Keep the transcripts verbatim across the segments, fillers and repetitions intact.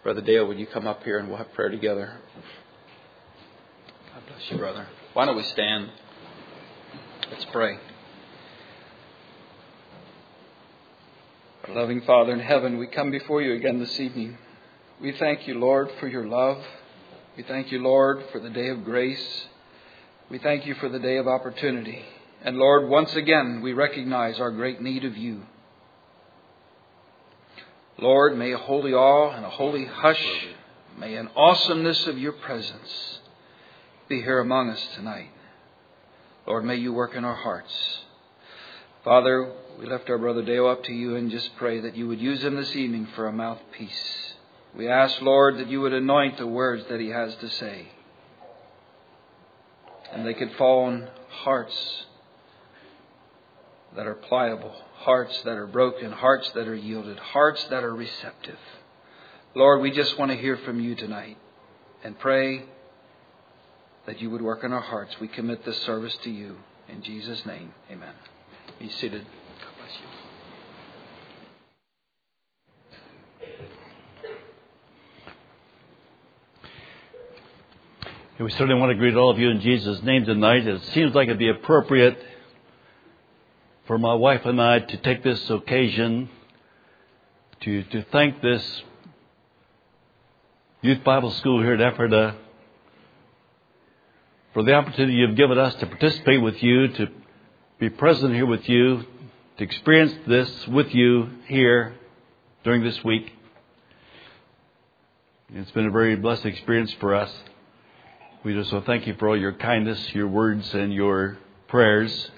Brother Dale, would you come up here and we'll have prayer together? God bless you, brother. Why don't we stand? Let's pray. Our loving Father in heaven, we come before you again this evening. We thank you, Lord, for your love. We thank you, Lord, for the day of grace. We thank you for the day of opportunity. And Lord, once again, we recognize our great need of you. Lord, may a holy awe and a holy hush, may an awesomeness of your presence be here among us tonight. Lord, may you work in our hearts. Father, we lift our brother Dale up to you and just pray that you would use him this evening for a mouthpiece. We ask, Lord, that you would anoint the words that he has to say. And they could fall on hearts that are pliable, hearts that are broken, hearts that are yielded, hearts that are receptive. Lord, we just want to hear from you tonight and pray that you would work in our hearts. We commit this service to you. In Jesus' name, amen. Be seated. God bless you. We certainly want to greet all of you in Jesus' name tonight. It seems like it'd be appropriate for my wife and I to take this occasion to, to thank this Youth Bible School here at Ephrata for the opportunity you've given us to participate with you, to be present here with you, to experience this with you here during this week. It's been a very blessed experience for us. We just want to thank you for all your kindness, your words, and your prayers,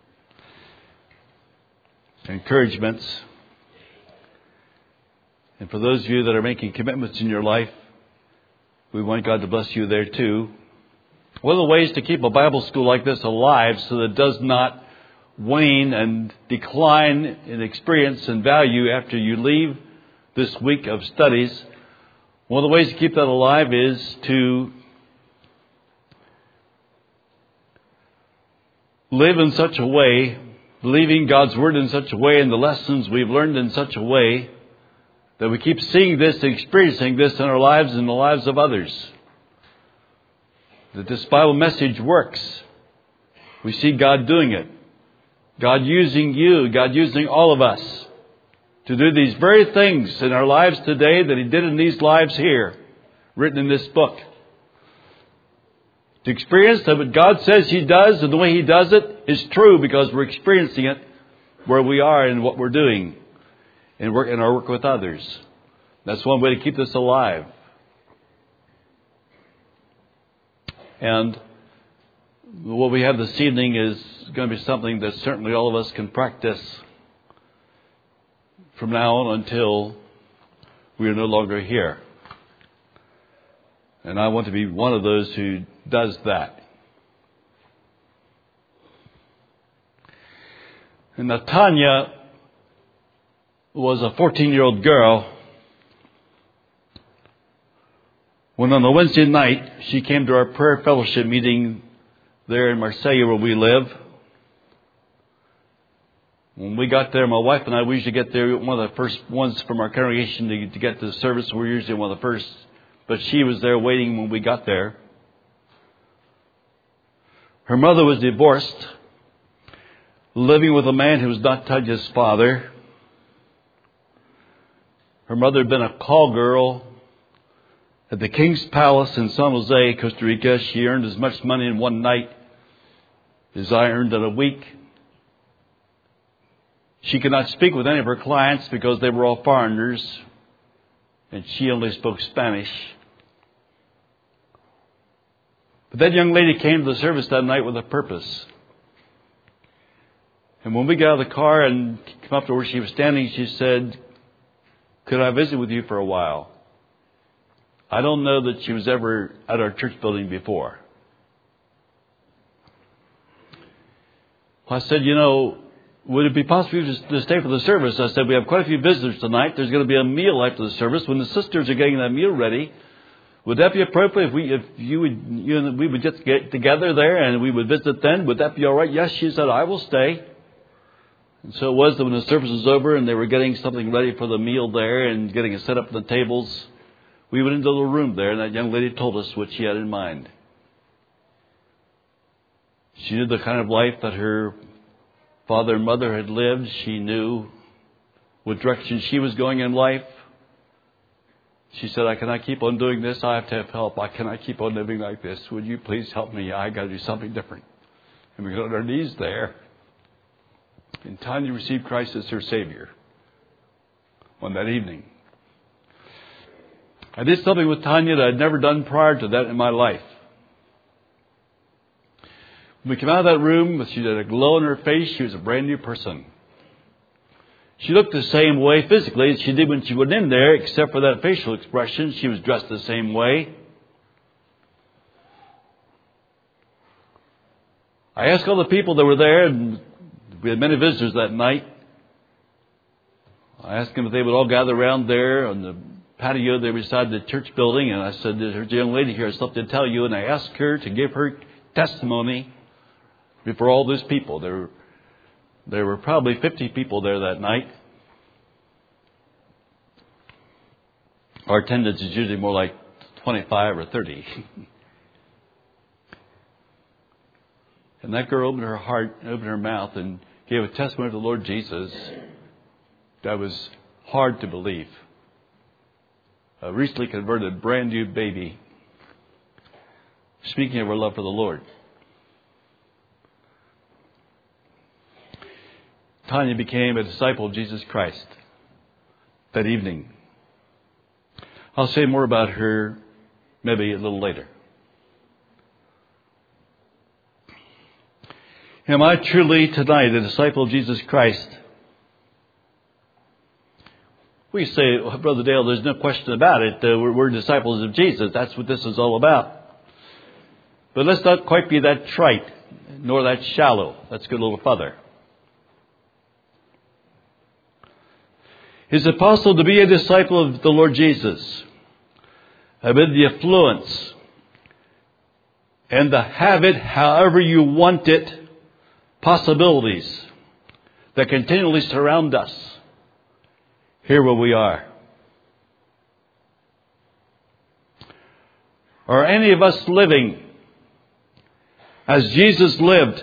encouragements. And for those of you that are making commitments in your life, we want God to bless you there too. One of the ways to keep a Bible school like this alive so that it does not wane and decline in experience and value after you leave this week of studies, one of the ways to keep that alive is to live in such a way, believing God's Word in such a way, and the lessons we've learned in such a way, that we keep seeing this and experiencing this in our lives and the lives of others. That this Bible message works. We see God doing it. God using you, God using all of us to do these very things in our lives today that He did in these lives here, written in this book. To experience that what God says He does and the way He does it is true because we're experiencing it where we are and what we're doing and work in our work with others. That's one way to keep this alive. And what we have this evening is going to be something that certainly all of us can practice from now on until we are no longer here. And I want to be one of those who does that. And now Tanya was a fourteen-year-old girl when on a Wednesday night she came to our prayer fellowship meeting there in Marseille where we live. When we got there, my wife and I, we usually get there one of the first ones from our congregation to, to get to the service. We're usually one of the first. But she was there waiting when we got there. Her mother was divorced, living with a man who was not Tanya's father. Her mother had been a call girl at the King's Palace in San Jose, Costa Rica. She earned as much money in one night as I earned in a week. She could not speak with any of her clients because they were all foreigners, and she only spoke Spanish. But that young lady came to the service that night with a purpose. And when we got out of the car and came up to where she was standing, she said, "Could I visit with you for a while?" I don't know that she was ever at our church building before. I said, you know, would it be possible to stay for the service? I said, we have quite a few visitors tonight. There's going to be a meal after the service. When the sisters are getting that meal ready, would that be appropriate if we, if you would, you and we would just get together there and we would visit then? Would that be all right? Yes, she said, I will stay. And so it was that when the service was over and they were getting something ready for the meal there and getting it set up on the tables, We went into the room there, and that young lady told us what she had in mind. She knew the kind of life that her father and mother had lived. She knew what direction she was going in life. She said, I cannot keep on doing this. I have to have help. I cannot keep on living like this. Would you please help me? I got to do something different. And we got on our knees there. And Tanya received Christ as her Savior on that evening. I did something with Tanya that I'd never done prior to that in my life. When we came out of that room, she had a glow on her face. She was a brand new person. She looked the same way physically as she did when she went in there, except for that facial expression. She was dressed the same way. I asked all the people that were there, and we had many visitors that night. I asked them if they would all gather around there on the patio there beside the church building, and I said, there's a young lady here, I have something to tell you, and I asked her to give her testimony before all those people. There were, there were probably fifty people there that night. Our attendance is usually more like twenty-five or thirty. And that girl opened her heart, opened her mouth, and gave a testimony of the Lord Jesus that was hard to believe. A recently converted, brand new baby, speaking of her love for the Lord. Tanya became a disciple of Jesus Christ that evening. I'll say more about her maybe a little later. Am I truly tonight a disciple of Jesus Christ? We say, well, Brother Dale, there's no question about it. Uh, we're, we're disciples of Jesus. That's what this is all about. But let's not quite be that trite, nor that shallow. Let's go a little further. Is it possible to be a disciple of the Lord Jesus amid the affluence and the have it however you want it possibilities that continually surround us here where we are? Are any of us living as Jesus lived?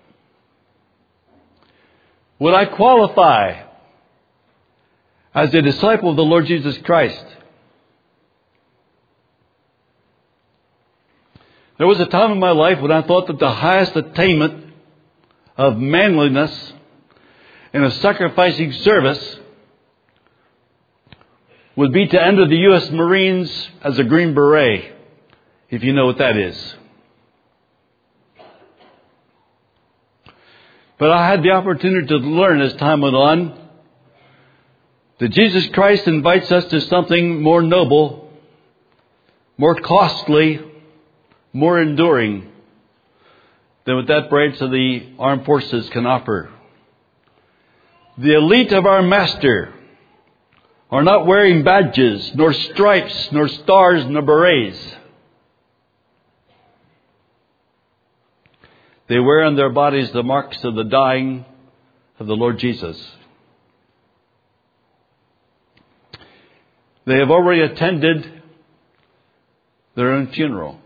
Would I qualify as a disciple of the Lord Jesus Christ? There was a time in my life when I thought that the highest attainment of manliness in a sacrificing service would be to enter the U S Marines as a Green Beret, if you know what that is. But I had the opportunity to learn as time went on that Jesus Christ invites us to something more noble, more costly, more enduring than what that branch of the armed forces can offer. The elite of our Master are not wearing badges, nor stripes, nor stars, nor berets. They wear on their bodies the marks of the dying of the Lord Jesus. They have already attended their own funeral.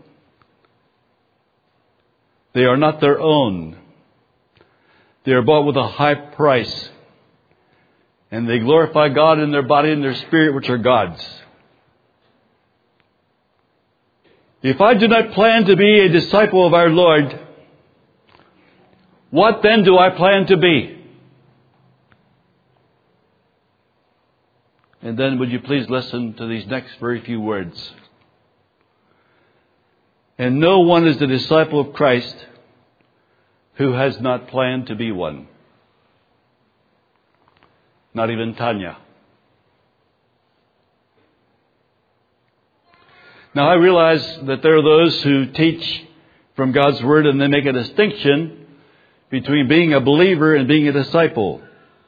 They are not their own. They are bought with a high price. And they glorify God in their body and their spirit, which are God's. If I do not plan to be a disciple of our Lord, what then do I plan to be? And then would you please listen to these next very few words. And no one is a disciple of Christ who has not planned to be one. Not even Tanya. Now I realize that there are those who teach from God's Word and they make a distinction between being a believer and being a disciple.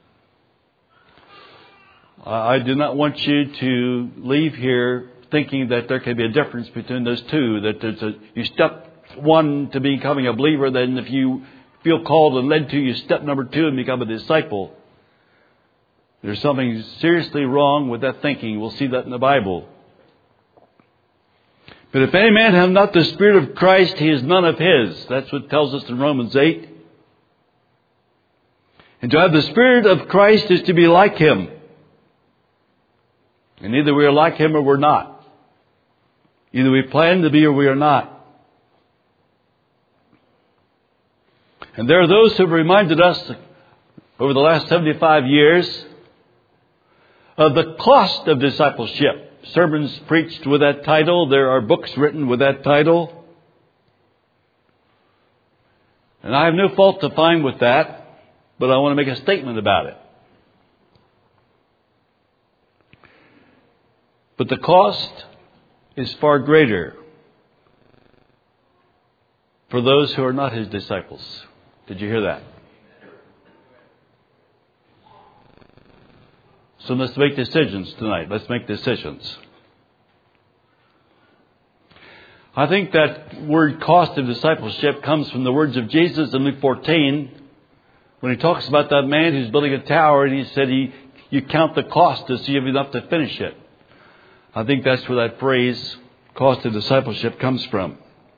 I do not want you to leave here thinking that there can be a difference between those two, that there's a, you step one to becoming a believer, then if you feel called and led to, you step number two and become a disciple. There's something seriously wrong with that thinking. We'll see that in the Bible. But if any man have not the Spirit of Christ, he is none of his. That's what it tells us in Romans eight. And to have the Spirit of Christ is to be like Him. And either we are like Him or we're not. Either we plan to be or we are not. And there are those who have reminded us over the last seventy-five years of the cost of discipleship. Sermons preached with that title. There are books written with that title. And I have no fault to find with that, but I want to make a statement about it. But the cost is far greater for those who are not His disciples. Did you hear that? So let's make decisions tonight. Let's make decisions. I think that word cost of discipleship comes from the words of Jesus in Luke fourteen when He talks about that man who's building a tower and He said he, you count the cost to see if you have enough to finish it. I think that's where that phrase cost of discipleship comes from.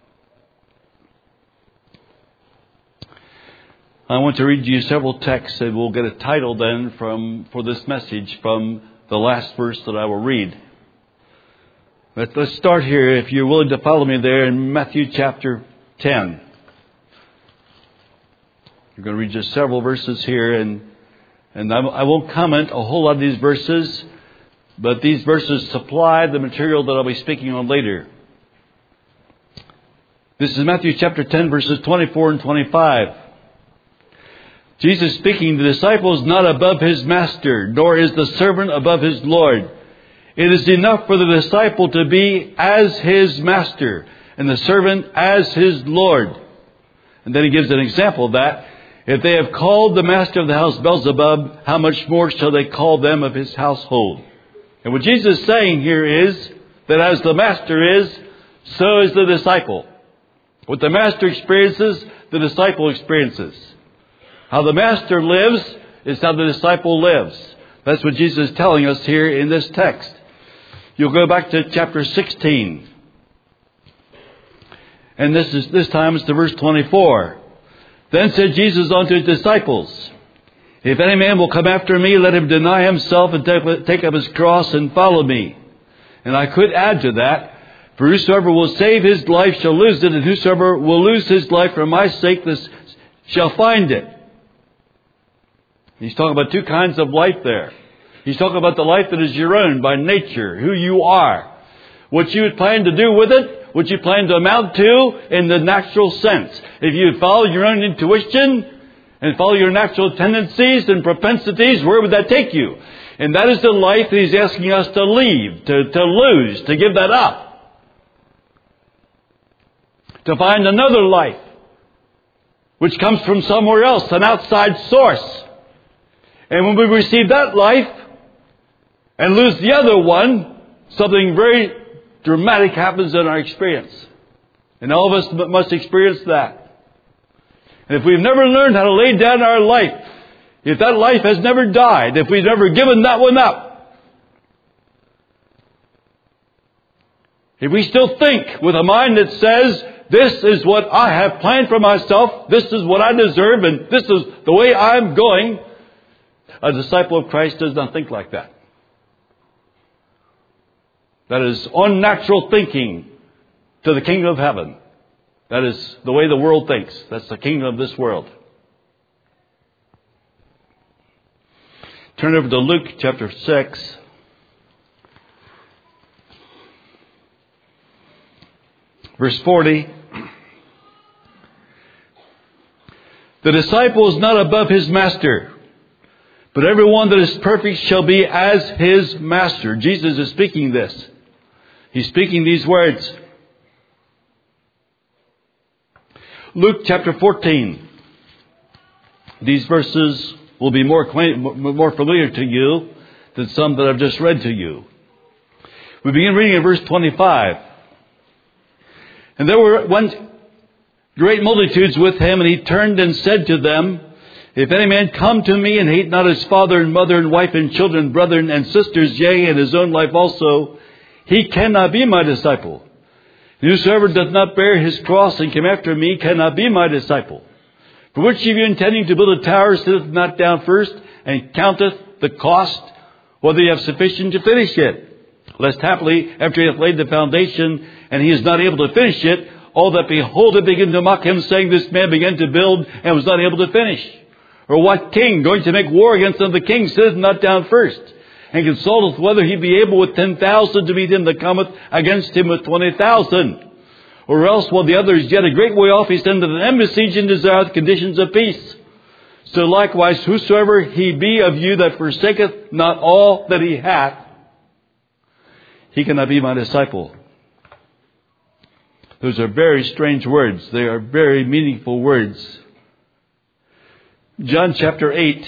I want to read you several texts and we'll get a title then from for this message from the last verse that I will read. But let's start here, if you're willing to follow me there, in Matthew chapter ten. I'm going to read just several verses here, and and I won't comment a whole lot of these verses, but these verses supply the material that I'll be speaking on later. This is Matthew chapter ten, verses twenty-four and twenty-five. Jesus speaking, the disciple is not above his master, nor is the servant above his Lord. It is enough for the disciple to be as his master, and the servant as his Lord. And then he gives an example of that. If they have called the master of the house Beelzebub, how much more shall they call them of his household? And what Jesus is saying here is that as the master is, so is the disciple. What the master experiences, the disciple experiences. How the master lives is how the disciple lives. That's what Jesus is telling us here in this text. You'll go back to chapter sixteen. And this is this time it's to verse twenty-four. Then said Jesus unto his disciples, if any man will come after me, let him deny himself and take up his cross and follow me. And I could add to that, for whosoever will save his life shall lose it, and whosoever will lose his life for my sake this shall find it. He's talking about two kinds of life there. He's talking about the life that is your own by nature, who you are. What you would plan to do with it, what you plan to amount to in the natural sense. If you follow your own intuition and follow your natural tendencies and propensities, where would that take you? And that is the life that He's asking us to leave, to, to lose, to give that up. To find another life, which comes from somewhere else, an outside source. And when we receive that life and lose the other one, something very dramatic happens in our experience. And all of us must experience that. And if we've never learned how to lay down our life, if that life has never died, if we've never given that one up, if we still think with a mind that says, this is what I have planned for myself, this is what I deserve, and this is the way I'm going, a disciple of Christ does not think like that. That is unnatural thinking to the kingdom of heaven. That is the way the world thinks. That's the kingdom of this world. Turn over to Luke chapter six. Verse forty. The disciple is not above his master, but everyone that is perfect shall be as his master. Jesus is speaking this. He's speaking these words. Luke chapter fourteen. These verses will be more more familiar to you than some that I've just read to you. We begin reading in verse twenty-five. And there were once great multitudes with him, and he turned and said to them, if any man come to me and hate not his father and mother and wife and children, brethren and sisters, yea, and his own life also, he cannot be my disciple. Whosoever doth not bear his cross and come after me cannot be my disciple. For which of you intending to build a tower sitteth not down first and counteth the cost, whether he have sufficient to finish it? Lest haply, after he hath laid the foundation, and he is not able to finish it, all that behold it begin to mock him, saying, This man began to build and was not able to finish. Or what king, going to make war against another king, sitteth not down first, and consulteth whether he be able with ten thousand to meet him that cometh against him with twenty thousand? Or else, while the other is yet a great way off, he sendeth an embassage and desireth conditions of peace. So likewise, whosoever he be of you that forsaketh not all that he hath, he cannot be my disciple. Those are very strange words. They are very meaningful words. John chapter eight.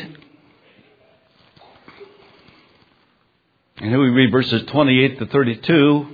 And here we read verses twenty-eight to thirty-two.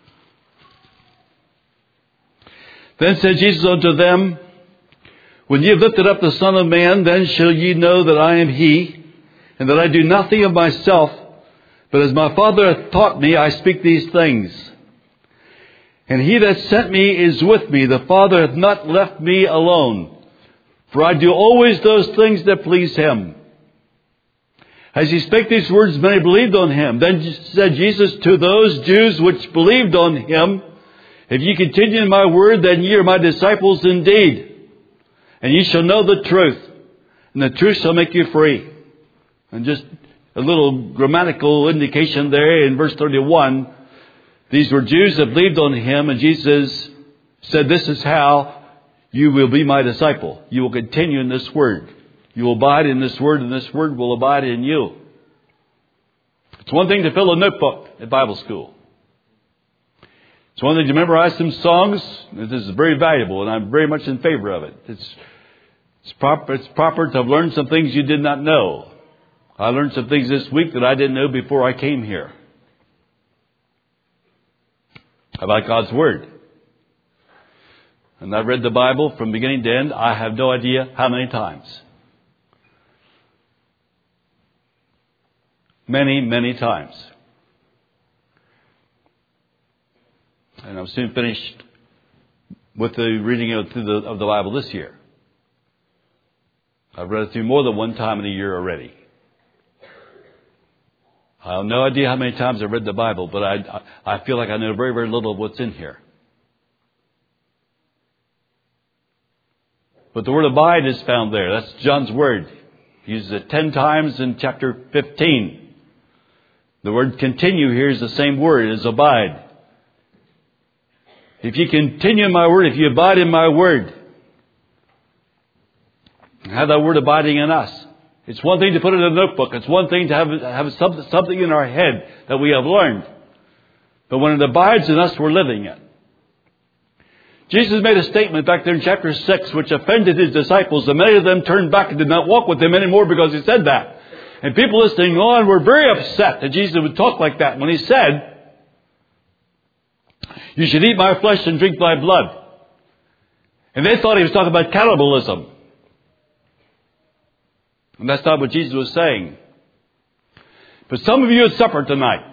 Then said Jesus unto them, When ye have lifted up the Son of Man, then shall ye know that I am He, and that I do nothing of myself, but as my Father hath taught me, I speak these things. And He that sent me is with me. The Father hath not left me alone, for I do always those things that please Him. As He spake these words, many believed on Him. Then said Jesus to those Jews which believed on Him, If ye continue in my word, then ye are my disciples indeed. And ye shall know the truth, and the truth shall make you free. And just a little grammatical indication there in verse thirty-one. These were Jews that believed on Him, and Jesus said, This is how you will be my disciple. You will continue in this word. You will abide in this word, and this word will abide in you. It's one thing to fill a notebook at Bible school. It's one thing to memorize some songs. This is very valuable, and I'm very much in favor of it. It's, it's, proper, it's proper to have learned some things you did not know. I learned some things this week that I didn't know before I came here about God's Word. And I've read the Bible from beginning to end, I have no idea how many times. Many, many times. And I'm soon finished with the reading of the, of the Bible this year. I've read it through more than one time in a year already. I have no idea how many times I've read the Bible, but I, I feel like I know very, very little of what's in here. But the word abide is found there. That's John's word. He uses it ten times in chapter fifteen. The word continue here is the same word as abide. If you continue in my word, if you abide in my word, have that word abiding in us. It's one thing to put it in a notebook. It's one thing to have, have something in our head that we have learned. But when it abides in us, we're living it. Jesus made a statement back there in chapter six which offended His disciples. And many of them turned back and did not walk with Him anymore because He said that. And people listening on were very upset that Jesus would talk like that when He said, You should eat my flesh and drink my blood. And they thought He was talking about cannibalism. And that's not what Jesus was saying. But some of you had supper tonight.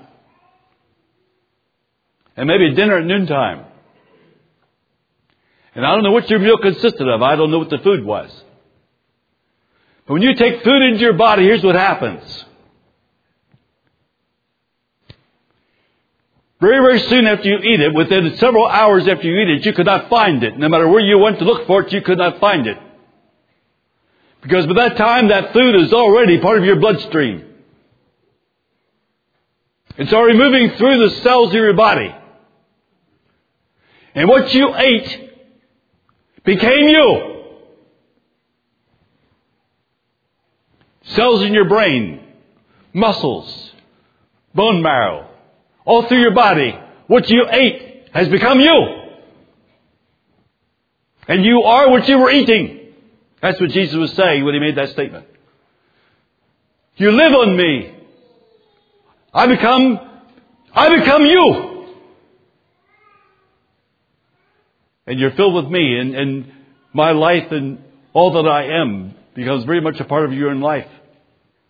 And maybe dinner at noontime. And I don't know what your meal consisted of. I don't know what the food was. But when you take food into your body, here's what happens. Very, very soon after you eat it, within several hours after you eat it, you could not find it. No matter where you went to look for it, you could not find it. Because by that time, that food is already part of your bloodstream. It's already moving through the cells of your body. And what you ate became you. Cells in your brain, muscles, bone marrow, all through your body. What you ate has become you. And you are what you were eating. That's what Jesus was saying when He made that statement. You live on me. I become, I become you. And you're filled with me, and, and my life and all that I am becomes very much a part of your own life.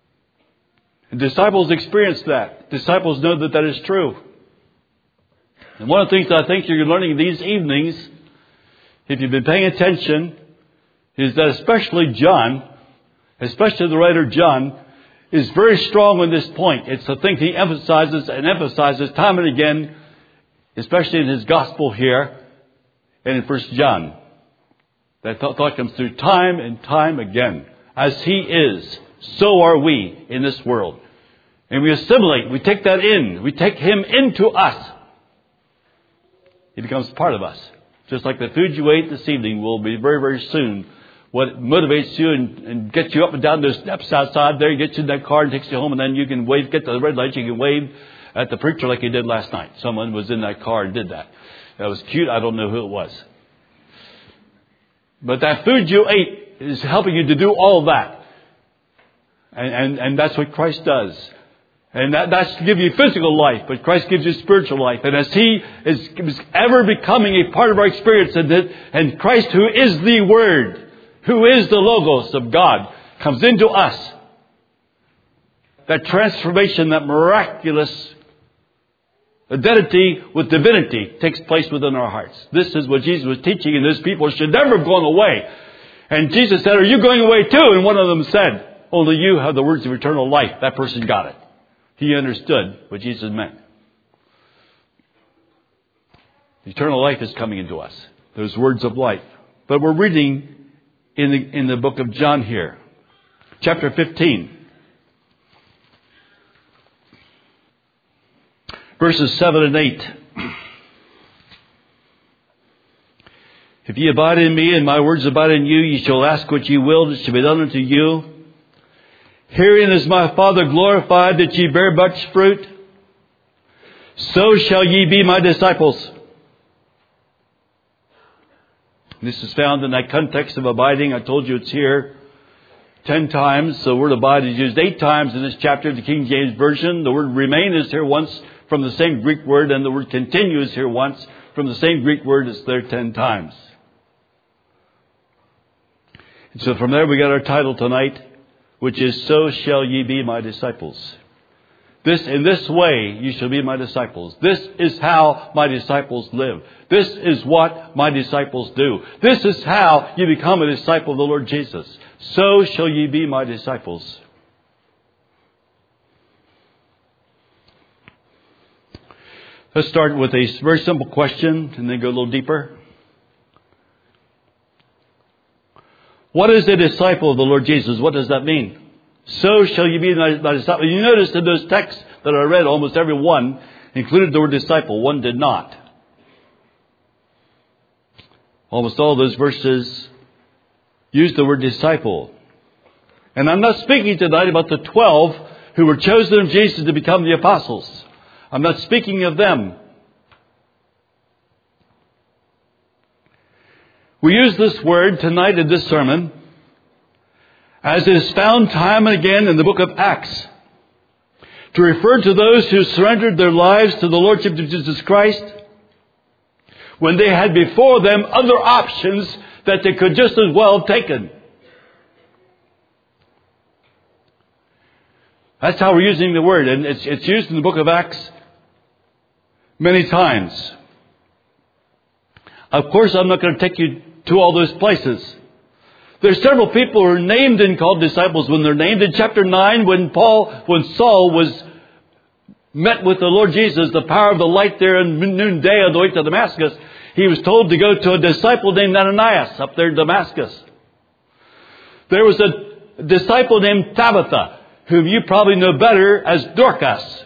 And disciples experience that. Disciples know that that is true. And one of the things that I think you're learning these evenings, if you've been paying attention, is that especially John, especially the writer John, is very strong on this point. It's the thing he emphasizes and emphasizes time and again, especially in his gospel here and in First John. That thought comes through time and time again. As he is, so are we in this world. And we assimilate, we take that in, we take him into us. He becomes part of us. Just like the food you ate this evening will be very, very soon what motivates you and, and gets you up and down those steps outside there, gets you in that car and takes you home, and then you can wave, get to the red light, you can wave at the preacher like you did last night. Someone was in that car and did that. That was cute. I don't know who it was. But that food you ate is helping you to do all that. And, and, and that's what Christ does. And that, that's to give you physical life, but Christ gives you spiritual life. And as He is, is ever becoming a part of our experience, and, that, and Christ, who is the Word, who is the Logos of God, comes into us, that transformation, that miraculous identity with divinity takes place within our hearts. This is what Jesus was teaching, and those people should never have gone away. And Jesus said, "Are you going away too?" And one of them said, "Only you have the words of eternal life." That person got it. He understood what Jesus meant. Eternal life is coming into us. Those words of life. But we're reading in the, in the book of John here. Chapter fifteen. Verses seven and eight. "If ye abide in me, and my words abide in you, ye shall ask what ye will, and it shall be done unto you. Herein is my Father glorified, that ye bear much fruit. So shall ye be my disciples." This is found in that context of abiding. I told you it's here ten times. The word abide is used eight times in this chapter of the King James Version. The word remain is here once from the same Greek word, and the word continue is here once from the same Greek word. It's there ten times. And so from there we got our title tonight, which is "So shall ye be my disciples." This, in this way, you shall be my disciples. This is how my disciples live. This is what my disciples do. This is how you become a disciple of the Lord Jesus. So shall ye be my disciples. Let's start with a very simple question and then go a little deeper. What is a disciple of the Lord Jesus? What does that mean? So shall you be my, my disciple. You notice in those texts that I read, almost every one included the word disciple. One did not. Almost all those verses use the word disciple. And I'm not speaking tonight about the twelve who were chosen of Jesus to become the apostles. I'm not speaking of them. We use this word tonight in this sermon, as it is found time and again in the book of Acts, to refer to those who surrendered their lives to the Lordship of Jesus Christ when they had before them other options that they could just as well have taken. That's how we're using the word, and it's, it's used in the book of Acts many times. Of course, I'm not going to take you to all those places. There's several people who are named and called disciples when they're named. In chapter nine, when Paul, when Saul was met with the Lord Jesus, the power of the light there in noonday on the way to Damascus, he was told to go to a disciple named Ananias up there in Damascus. There was a disciple named Tabitha, whom you probably know better as Dorcas.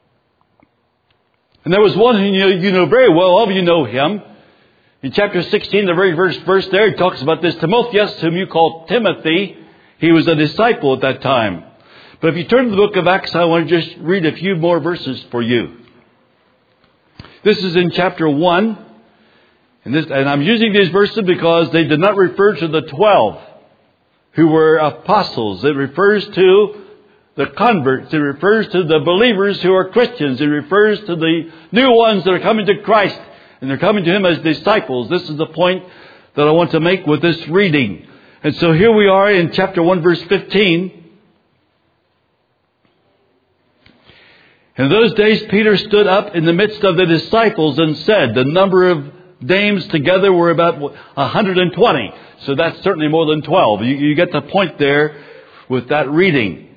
And there was one who you know, you know very well, all of you know him. In chapter sixteen, the very first verse there, he talks about this Timotheus, whom you call Timothy. He was a disciple at that time. But if you turn to the book of Acts, I want to just read a few more verses for you. This is in chapter one. And, this, and I'm using these verses because they did not refer to the twelve who were apostles. It refers to the converts. It refers to the believers who are Christians. It refers to the new ones that are coming to Christ. And they're coming to Him as disciples. This is the point that I want to make with this reading. And so here we are in chapter one, verse fifteen. In those days, Peter stood up in the midst of the disciples and said, the number of names together were about one hundred twenty. So that's certainly more than twelve. You, you get the point there with that reading.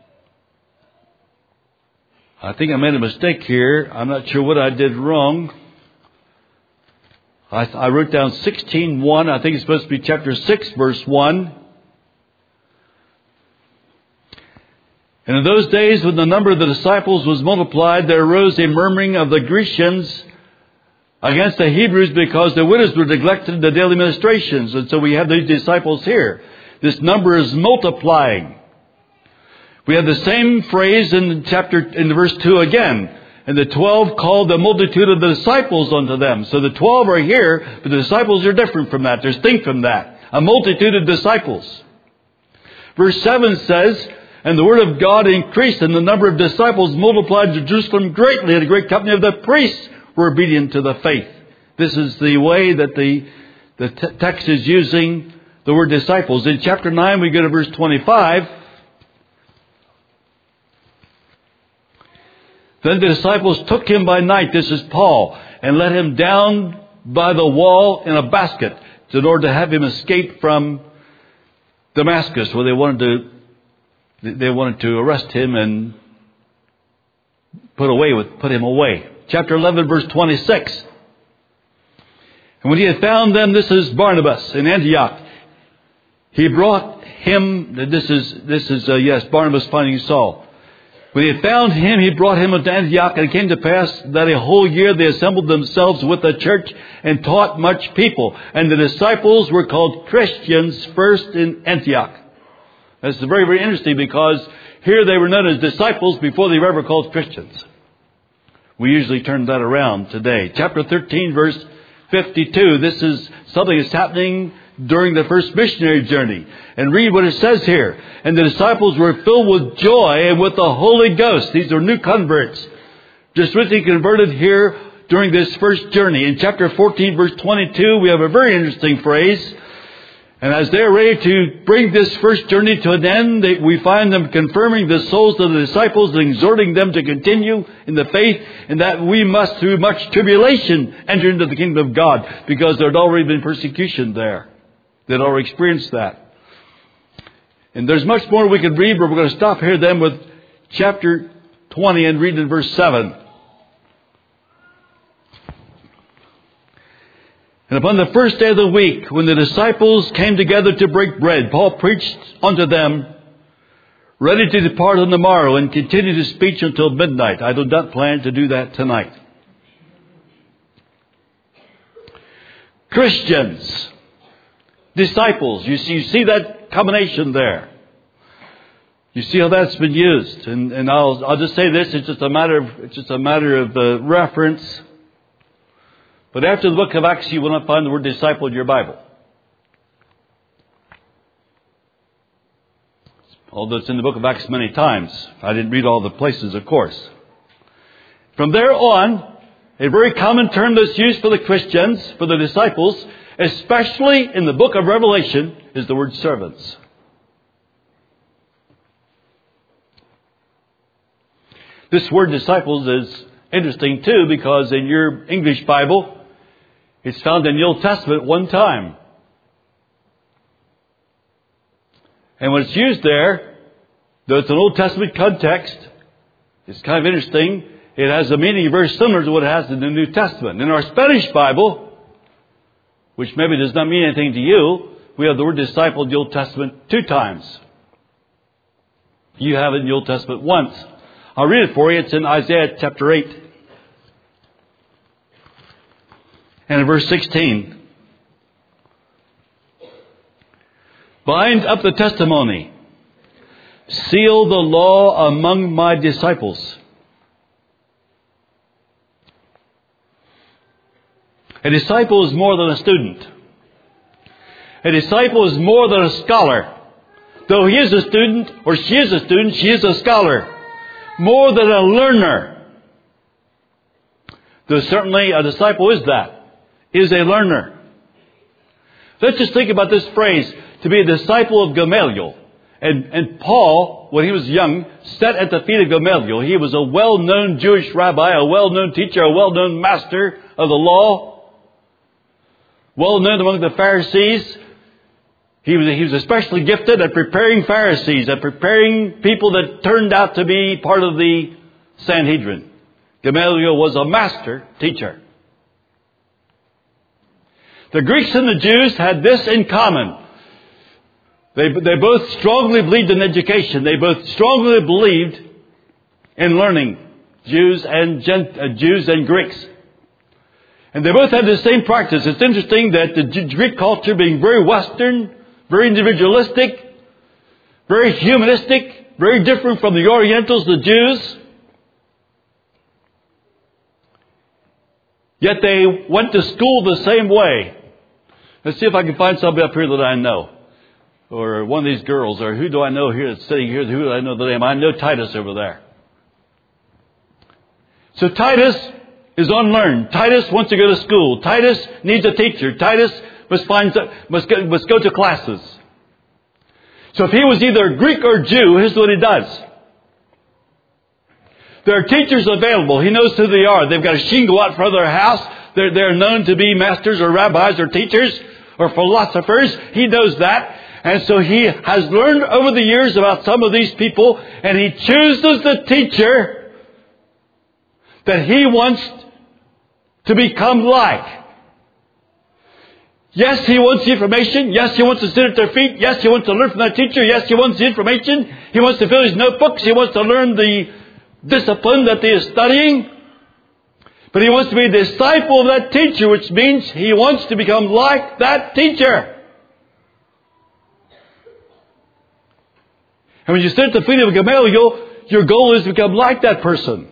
I think I made a mistake here. I'm not sure what I did wrong. I, I wrote down sixteen one. I think it's supposed to be chapter six, verse one. And in those days, when the number of the disciples was multiplied, there arose a murmuring of the Grecians against the Hebrews because the widows were neglected in the daily ministrations. And so we have these disciples here. This number is multiplying. We have the same phrase in chapter, in verse two again. And the twelve called the multitude of the disciples unto them. So the twelve are here, but the disciples are different from that. They're distinct from that. A multitude of disciples. Verse seven says, and the word of God increased, and the number of disciples multiplied to Jerusalem greatly, and a great company of the priests were obedient to the faith. This is the way that the, the t- text is using the word disciples. In chapter nine, we go to verse twenty-five. Then the disciples took him by night, this is Paul, and let him down by the wall in a basket in order to have him escape from Damascus, where they wanted to they wanted to arrest him and put away with put him away. Chapter eleven, verse twenty-six. And when he had found them, this is Barnabas in Antioch, he brought him. This is this is uh, yes, Barnabas finding Saul. When he had found him, he brought him unto Antioch, and it came to pass that a whole year they assembled themselves with the church and taught much people. And the disciples were called Christians first in Antioch. That's very, very interesting, because here they were known as disciples before they were ever called Christians. We usually turn that around today. Chapter thirteen, verse fifty-two. This is something that's happening during the first missionary journey. And read what it says here. And the disciples were filled with joy and with the Holy Ghost. These are new converts, just recently converted here during this first journey. In chapter fourteen, verse twenty-two, we have a very interesting phrase. And as they're ready to bring this first journey to an end, they, we find them confirming the souls of the disciples and exhorting them to continue in the faith, and that we must, through much tribulation, enter into the kingdom of God, because there had already been persecution there. They'd already experienced that. And there's much more we could read, but we're going to stop here then with chapter twenty and read in verse seven. And upon the first day of the week, when the disciples came together to break bread, Paul preached unto them, ready to depart on the morrow, and continued his speech until midnight. I do not plan to do that tonight. Christians, disciples, you see, you see that combination there. You see how that's been used. And, and I'll, I'll just say this, it's just a matter of, it's just a matter of uh, reference. But after the book of Acts, you will not find the word disciple in your Bible. Although it's in the book of Acts many times. I didn't read all the places, of course. From there on, a very common term that's used for the Christians, for the disciples, especially in the book of Revelation, is the word servants. This word disciples is interesting too, because in your English Bible, it's found in the Old Testament one time. And when it's used there, though it's an Old Testament context, it's kind of interesting. It has a meaning very similar to what it has in the New Testament. In our Spanish Bible, which maybe does not mean anything to you, we have the word disciple in the Old Testament two times. You have it in the Old Testament once. I'll read it for you. It's in Isaiah chapter eight. And in verse sixteen, bind up the testimony, seal the law among my disciples. A disciple is more than a student. A disciple is more than a scholar. Though he is a student, or she is a student, she is a scholar. More than a learner. Though certainly a disciple is that. Is a learner. Let's just think about this phrase, to be a disciple of Gamaliel. And, and Paul, when he was young, sat at the feet of Gamaliel. He was a well-known Jewish rabbi, a well-known teacher, a well-known master of the law, well-known among the Pharisees. He was, he was especially gifted at preparing Pharisees, at preparing people that turned out to be part of the Sanhedrin. Gamaliel was a master teacher. The Greeks and the Jews had this in common. They, they both strongly believed in education. They both strongly believed in learning, Jews and Gent, uh, Jews and Greeks. And they both had the same practice. It's interesting that the Greek culture, being very Western, very individualistic, very humanistic, very different from the Orientals, the Jews, yet they went to school the same way. Let's see if I can find somebody up here that I know. Or one of these girls, or who do I know here that's sitting here? Who do I know the name? I know Titus over there. So Titus is unlearned. Titus wants to go to school. Titus needs a teacher. Titus must find must go, must go to classes. So if he was either Greek or Jew, here's what he does. There are teachers available. He knows who they are. They've got a shingle out front of their house. They're, they're known to be masters or rabbis or teachers or philosophers. He knows that. And so he has learned over the years about some of these people, and he chooses the teacher that he wants to become like. Yes, he wants the information. Yes, he wants to sit at their feet. Yes, he wants to learn from that teacher. Yes, he wants the information. He wants to fill his notebooks. He wants to learn the discipline that he is studying. But he wants to be a disciple of that teacher, which means he wants to become like that teacher. And when you sit at the feet of Gamaliel, your goal is to become like that person.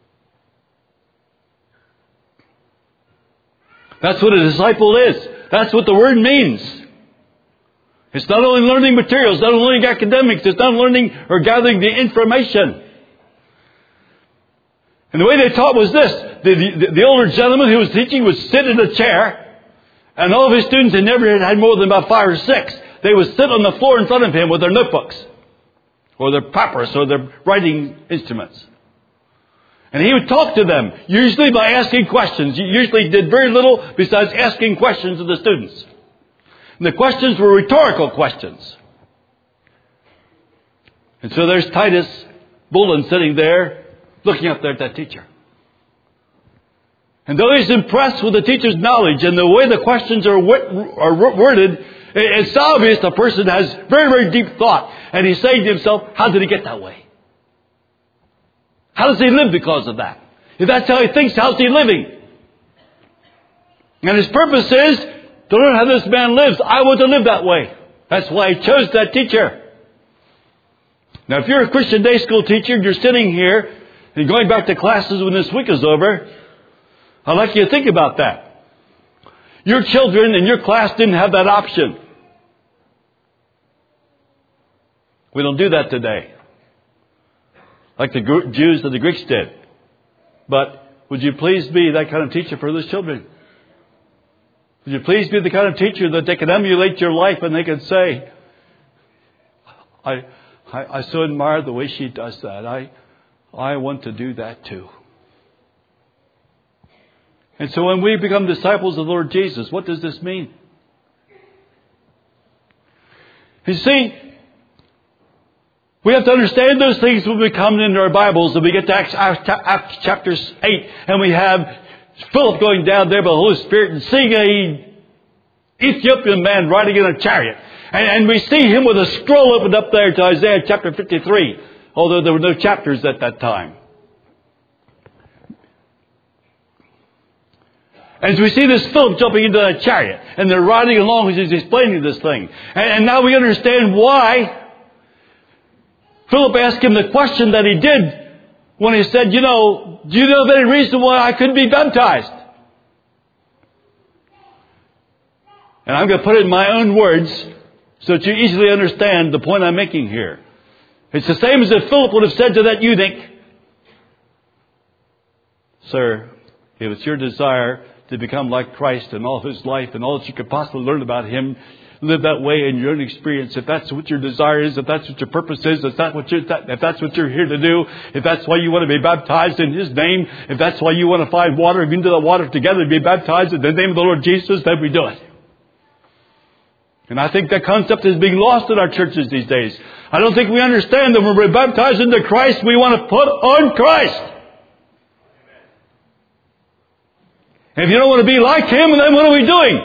That's what a disciple is. That's what the word means. It's not only learning materials, not only learning academics, it's not learning or gathering the information. And the way they taught was this. The, the, the older gentleman who was teaching would sit in a chair, and all of his students, they never had more than about five or six. They would sit on the floor in front of him with their notebooks, or their papyrus, or their writing instruments. And he would talk to them, usually by asking questions. He usually did very little besides asking questions of the students. And the questions were rhetorical questions. And so there's Titus Bullen sitting there, looking up there at that teacher. And though he's impressed with the teacher's knowledge and the way the questions are, are worded, it's obvious the person has very, very deep thought. And he's saying to himself, how did he get that way? How does he live because of that? If that's how he thinks, how's he living? And his purpose is to learn how this man lives. I want to live that way. That's why he chose that teacher. Now, if you're a Christian day school teacher and you're sitting here and going back to classes when this week is over, I'd like you to think about that. Your children in your class didn't have that option. We don't do that today, like the Jews and the Greeks did. But would you please be that kind of teacher for those children? Would you please be the kind of teacher that they can emulate your life and they can say, I, I, I so admire the way she does that. I, I want to do that too. And so when we become disciples of the Lord Jesus, what does this mean? You see, we have to understand those things when we come into our Bibles and we get to Acts, Acts chapter eight and we have Philip going down there by the Holy Spirit and seeing a Ethiopian man riding in a chariot. And, and we see him with a scroll opened up there to Isaiah chapter fifty-three, although there were no chapters at that time. As we see this Philip jumping into that chariot and they're riding along as he's explaining this thing. And, and now we understand why Philip asked him the question that he did when he said, you know, do you know of any reason why I couldn't be baptized? And I'm going to put it in my own words so that you easily understand the point I'm making here. It's the same as if Philip would have said to that eunuch, Sir, if it's your desire to become like Christ in all His life and all that you could possibly learn about Him, live that way in your own experience. If that's what your desire is, if that's what your purpose is, if that's what you're, if that's what you're here to do, if that's why you want to be baptized in His name, if that's why you want to find water, into the water together to be baptized in the name of the Lord Jesus, then we do it. And I think that concept is being lost in our churches these days. I don't think we understand that when we're baptized into Christ, we want to put on Christ. And if you don't want to be like Him, then what are we doing?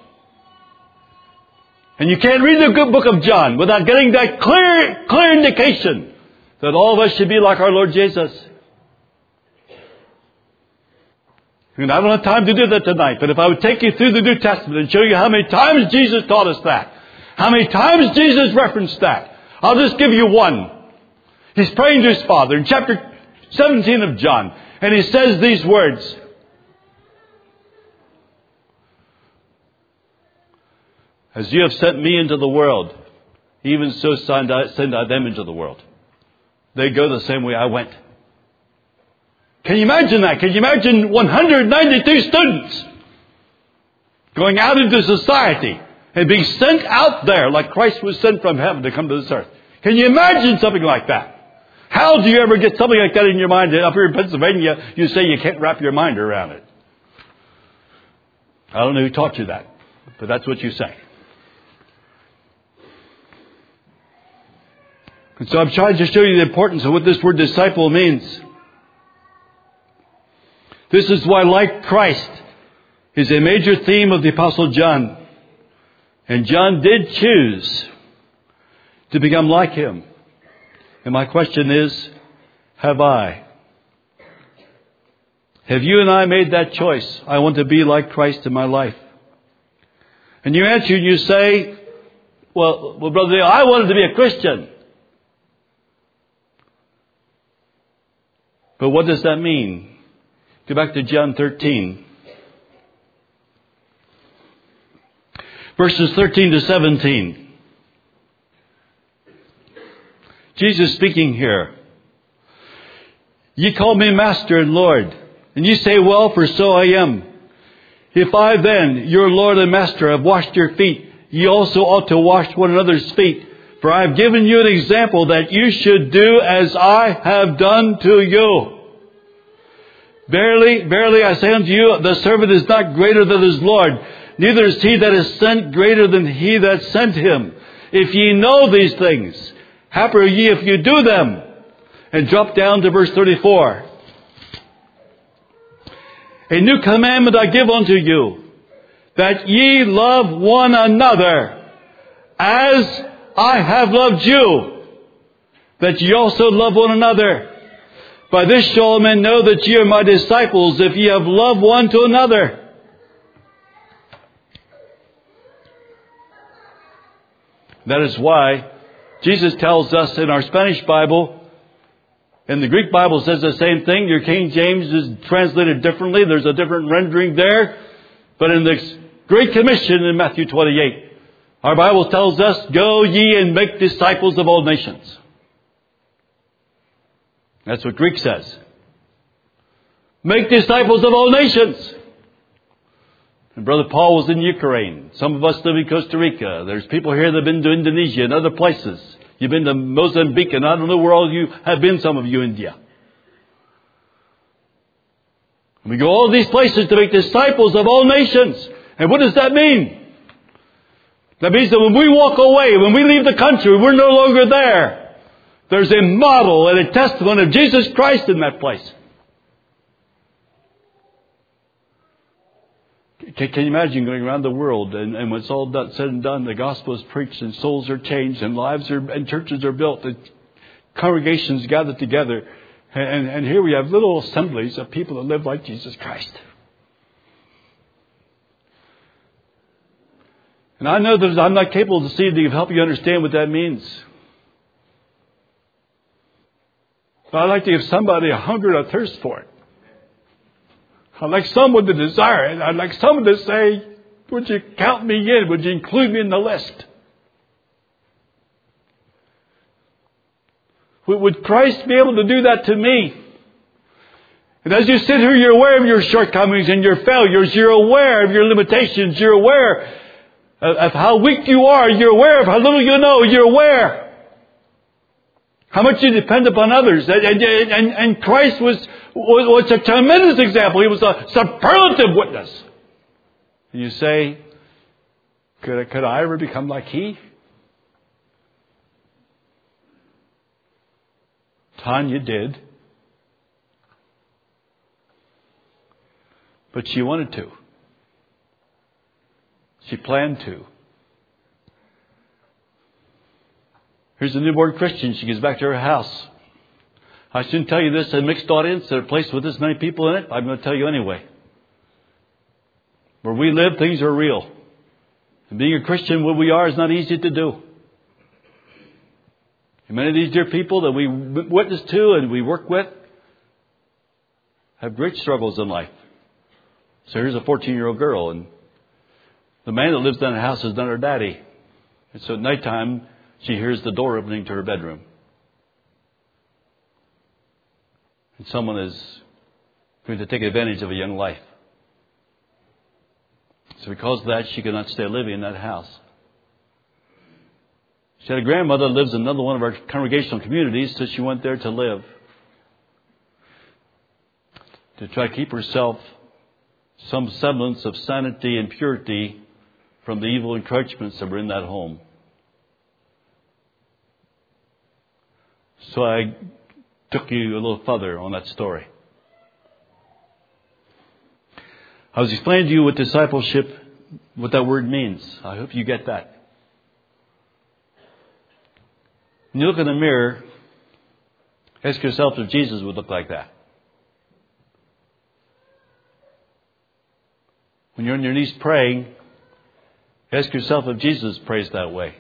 And you can't read the good book of John without getting that clear, clear indication that all of us should be like our Lord Jesus. And I don't have time to do that tonight, but if I would take you through the New Testament and show you how many times Jesus taught us that, how many times Jesus referenced that, I'll just give you one. He's praying to His Father in chapter seventeen of John, and He says these words. As you have sent me into the world, even so send I, send I them into the world. They go the same way I went. Can you imagine that? Can you imagine one hundred ninety-two students going out into society and being sent out there like Christ was sent from heaven to come to this earth? Can you imagine something like that? How do you ever get something like that in your mind? Up here in Pennsylvania, you say you can't wrap your mind around it. I don't know who taught you that, but that's what you say. And so I'm trying to show you the importance of what this word disciple means. This is why, like Christ, is a major theme of the Apostle John. And John did choose to become like Him. And my question is, have I? Have you and I made that choice? I want to be like Christ in my life. And you answer and you say, well, well, Brother Dale, I wanted to be a Christian. But what does that mean? Go back to John thirteen. Verses thirteen to seventeen. Jesus speaking here. Ye call me Master and Lord, and ye say, well, for so I am. If I then, your Lord and Master, have washed your feet, ye also ought to wash one another's feet. For I have given you an example that you should do as I have done to you. Verily, verily, I say unto you, the servant is not greater than his Lord, neither is he that is sent greater than he that sent him. If ye know these things, happy are ye if you do them. And drop down to verse thirty-four. A new commandment I give unto you, that ye love one another, as I have loved you, that ye also love one another. By this shall all men know that ye are my disciples, if ye have loved one to another. That is why Jesus tells us in our Spanish Bible, and the Greek Bible says the same thing. Your King James is translated differently. There's a different rendering there. But in the Great Commission in Matthew twenty-eight, our Bible tells us, go ye and make disciples of all nations. That's what Greek says. Make disciples of all nations. And Brother Paul was in Ukraine. Some of us live in Costa Rica. There's people here that have been to Indonesia and other places. You've been to Mozambique, and I don't know where all you have been, some of you, India. And we go all these places to make disciples of all nations. And what does that mean? That means that when we walk away, when we leave the country, we're no longer there. There's a model and a testimony of Jesus Christ in that place. Can, can you imagine going around the world and, and when it's all done, said and done, the gospel is preached and souls are changed and lives are and churches are built and congregations gather together, and, and here we have little assemblies of people that live like Jesus Christ. And I know that I'm not capable of see to help you understand what that means. But I'd like to give somebody a hunger and a thirst for it. I'd like someone to desire it. I'd like someone to say, would you count me in? Would you include me in the list? Would Christ be able to do that to me? And as you sit here, you're aware of your shortcomings and your failures. You're aware of your limitations. You're aware of, of how weak you are. You're aware of how little you know. You're aware how much you depend upon others. And, and, and, and Christ was, was, was a tremendous example. He was a superlative witness. And you say, could, could I ever become like He? Tanya did. But she wanted to. She planned to. Here's a newborn Christian. She gets back to her house. I shouldn't tell you this in a mixed audience, at a place with this many people in it. I'm going to tell you anyway. Where we live, things are real. And being a Christian, what we are, is not easy to do. And many of these dear people that we witness to and we work with have great struggles in life. So here's a fourteen-year-old girl, and the man that lives in the house is not her daddy. And so at nighttime, she hears the door opening to her bedroom. And someone is going to take advantage of a young life. So because of that, she could not stay living in that house. She had a grandmother that lives in another one of our congregational communities, so she went there to live. To try to keep herself some semblance of sanity and purity from the evil encroachments that were in that home. So I took you a little further on that story. I was explaining to you what discipleship, what that word means. I hope you get that. When you look in the mirror, ask yourself if Jesus would look like that. When you're on your knees praying, ask yourself if Jesus prays that way.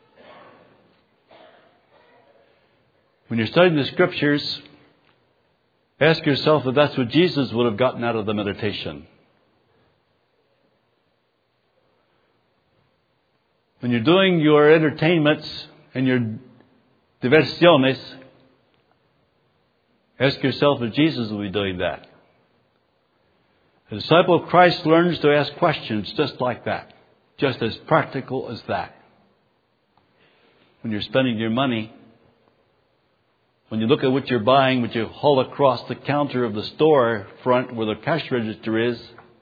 When you're studying the Scriptures, ask yourself if that's what Jesus would have gotten out of the meditation. When you're doing your entertainments and your diversiones, ask yourself if Jesus will be doing that. A disciple of Christ learns to ask questions just like that, just as practical as that. When you're spending your money, when you look at what you're buying, what you haul across the counter of the store front where the cash register is,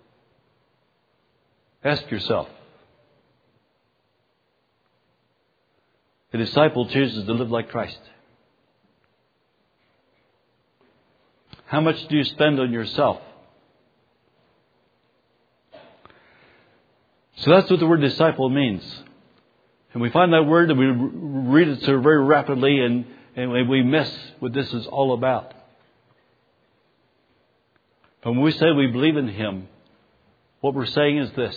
ask yourself. A disciple chooses to live like Christ. How much do you spend on yourself? So that's what the word disciple means. And we find that word and we read it so very rapidly and, and we miss what this is all about. But when we say we believe in Him, what we're saying is this: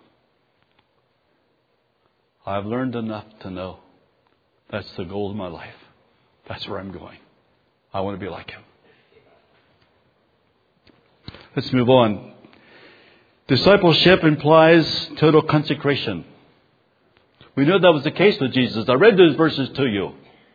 I've learned enough to know that's the goal of my life. That's where I'm going. I want to be like Him. Let's move on. Discipleship implies total consecration. We know that was the case with Jesus. I read those verses to you.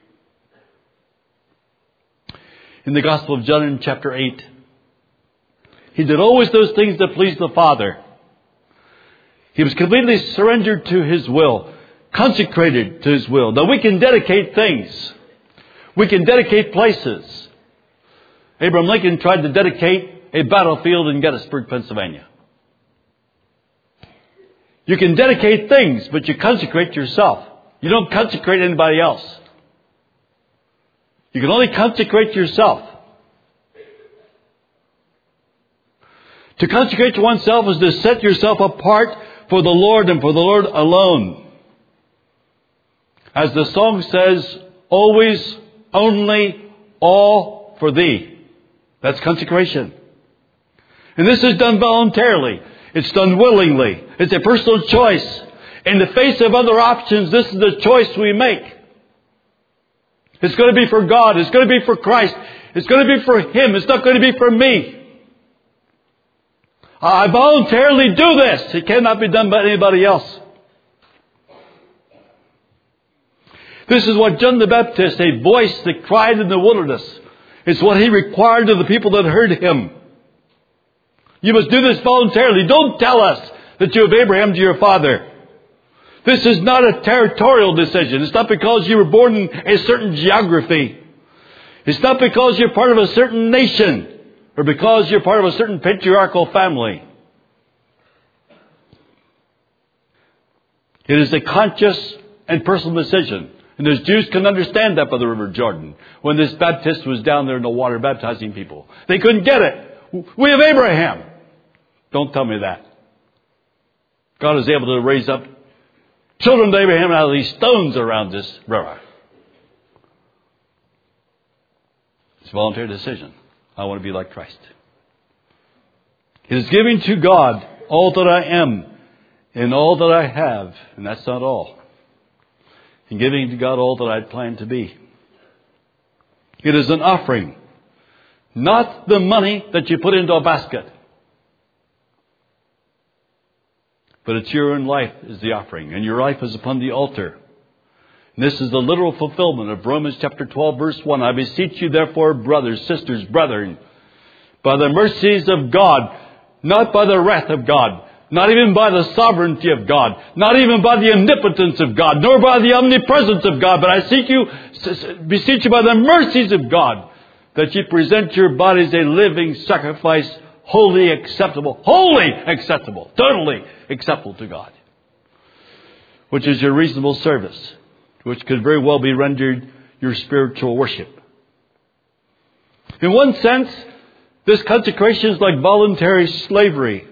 In the Gospel of John in chapter eight. He did always those things that pleased the Father. He was completely surrendered to His will. Consecrated to His will. Now we can dedicate things. We can dedicate places. Abraham Lincoln tried to dedicate a battlefield in Gettysburg, Pennsylvania. You can dedicate things, but you consecrate yourself. You don't consecrate anybody else. You can only consecrate yourself. To consecrate oneself is to set yourself apart for the Lord and for the Lord alone. As the song says, always, only, all for Thee. That's consecration. And this is done voluntarily. It's done willingly. It's a personal choice. In the face of other options, this is the choice we make. It's going to be for God. It's going to be for Christ. It's going to be for Him. It's not going to be for me. I voluntarily do this. It cannot be done by anybody else. This is what John the Baptist, a voice that cried in the wilderness, It's what He required of the people that heard Him. You must do this voluntarily. Don't tell us that you have Abraham to your father. This is not a territorial decision. It's not because you were born in a certain geography. It's not because you're part of a certain nation or because you're part of a certain patriarchal family. It is a conscious and personal decision. And those Jews can understand that by the River Jordan when this Baptist was down there in the water baptizing people. They couldn't get it. We have Abraham. Don't tell me that. God is able to raise up children of Abraham out of these stones around this river. It's a voluntary decision. I want to be like Christ. It is giving to God all that I am and all that I have. And that's not all. And giving to God all that I plan to be. It is an offering. Not the money that you put into a basket. But it's your own life is the offering. And your life is upon the altar. And this is the literal fulfillment of Romans chapter twelve verse one. I beseech you therefore, brothers, sisters, brethren, by the mercies of God, not by the wrath of God, not even by the sovereignty of God, not even by the omnipotence of God, nor by the omnipresence of God, but I seek you, beseech you by the mercies of God, that you present your bodies a living sacrifice, wholly acceptable, wholly acceptable, totally acceptable to God, which is your reasonable service, which could very well be rendered your spiritual worship. In one sense, this consecration is like voluntary slavery.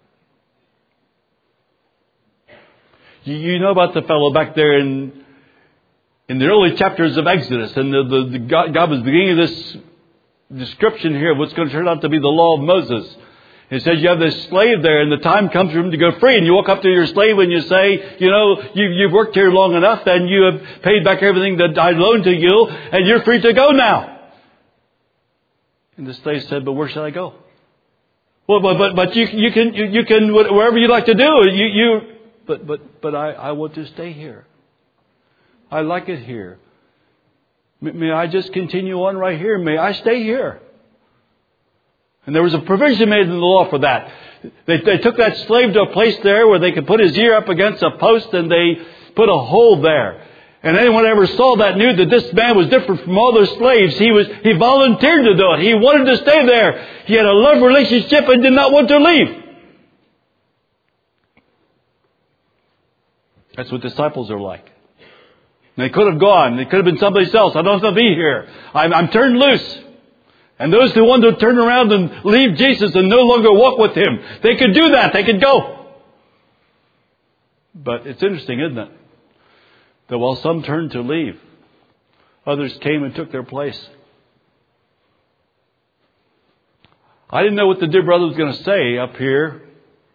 You, you know about the fellow back there in in the early chapters of Exodus, and the, the, the God, God was beginning this description here of what's going to turn out to be the law of Moses. It says you have this slave there, and the time comes for him to go free. And you walk up to your slave and you say, you know, you, you've worked here long enough, and you have paid back everything that I loaned to you, and you're free to go now. And the slave said, but where should I go? Well, but but, but you you can you, you can wherever you like to do. You you but but but I, I want to stay here. I like it here. May I just continue on right here? May I stay here? And there was a provision made in the law for that. They, they took that slave to a place there where they could put his ear up against a post, and they put a hole there. And anyone ever saw that knew that this man was different from all those slaves. He was he volunteered to do it. He wanted to stay there. He had a love relationship and did not want to leave. That's what disciples are like. They could have gone. They could have been someplace else. I don't have to be here. I'm, I'm turned loose. And those who wanted to turn around and leave Jesus and no longer walk with Him, they could do that. They could go. But it's interesting, isn't it? That while some turned to leave, others came and took their place. I didn't know what the dear brother was going to say up here.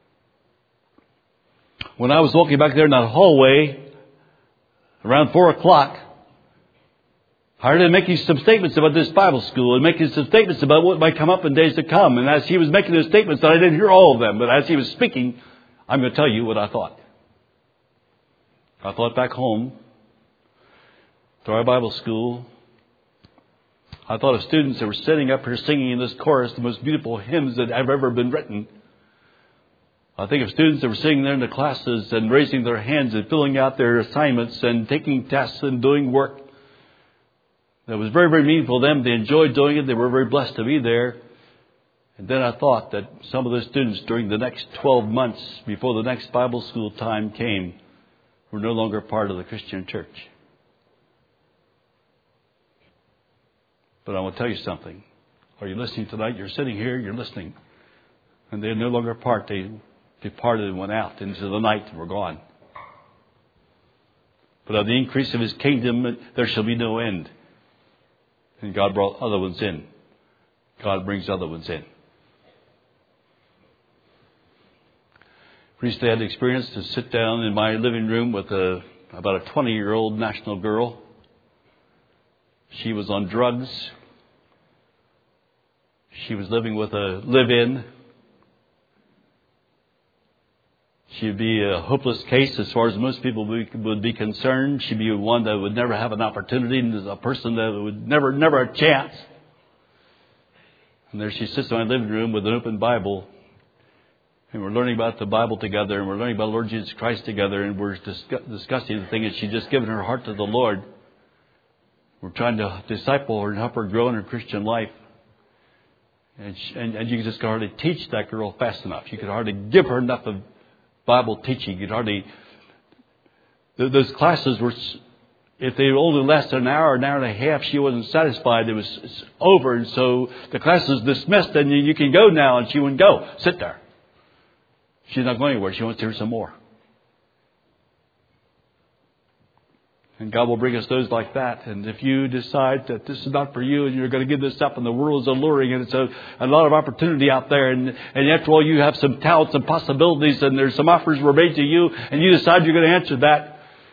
When I was walking back there in that hallway around four o'clock, I heard him making some statements about this Bible school and making some statements about what might come up in days to come. And as he was making those statements, I didn't hear all of them, but as he was speaking, I'm going to tell you what I thought. I thought back home to our Bible school. I thought of students that were sitting up here singing in this chorus the most beautiful hymns that have ever been written. I think of students that were sitting there in the classes and raising their hands and filling out their assignments and taking tests and doing work. That was very, very meaningful to them. They enjoyed doing it. They were very blessed to be there. And then I thought that some of those students during the next twelve months before the next Bible school time came were no longer part of the Christian church. But I want to tell you something. Are you listening tonight? You're sitting here, you're listening. And they're no longer part. They departed and went out into the night and were gone. But of the increase of His kingdom, there shall be no end. And God brought other ones in. God brings other ones in. Recently I had the experience to sit down in my living room with a, about a twenty-year-old national girl. She was on drugs. She was living with a live-in. She'd be a hopeless case as far as most people would be concerned. She'd be one that would never have an opportunity, and a person that would never, never a chance. And there she sits in my living room with an open Bible. And we're learning about the Bible together. And we're learning about Lord Jesus Christ together. And we're discuss- discussing the thing that she's just given her heart to the Lord. We're trying to disciple her and help her grow in her Christian life. And, she, and, and you just could hardly teach that girl fast enough. You could hardly give her enough of Bible teaching. You could hardly... Those classes were... If they only lasted an hour, an hour and a half, she wasn't satisfied. It was over. And so the class was dismissed and you can go now. And she wouldn't go. Sit there. She's not going anywhere. She wants to hear some more. And God will bring us those like that. And if you decide that this is not for you and you're going to give this up and the world is alluring and it's a, a lot of opportunity out there and, and after all you have some talents and possibilities and there's some offers were made to you and you decide you're going to answer that,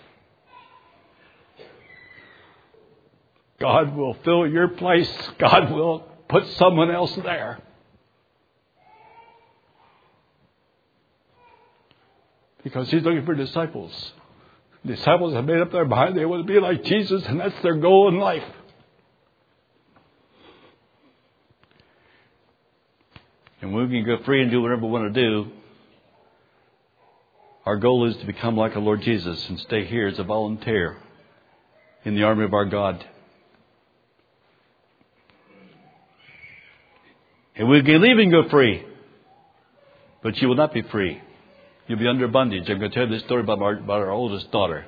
God will fill your place. God will put someone else there. Because He's looking for disciples. Disciples have made up their mind they want to be like Jesus, and that's their goal in life. And when we can go free and do whatever we want to do, our goal is to become like our Lord Jesus and stay here as a volunteer in the army of our God. And we can leave and go free. But you will not be free. You'll be under bondage. I'm going to tell you this story about our, about our oldest daughter.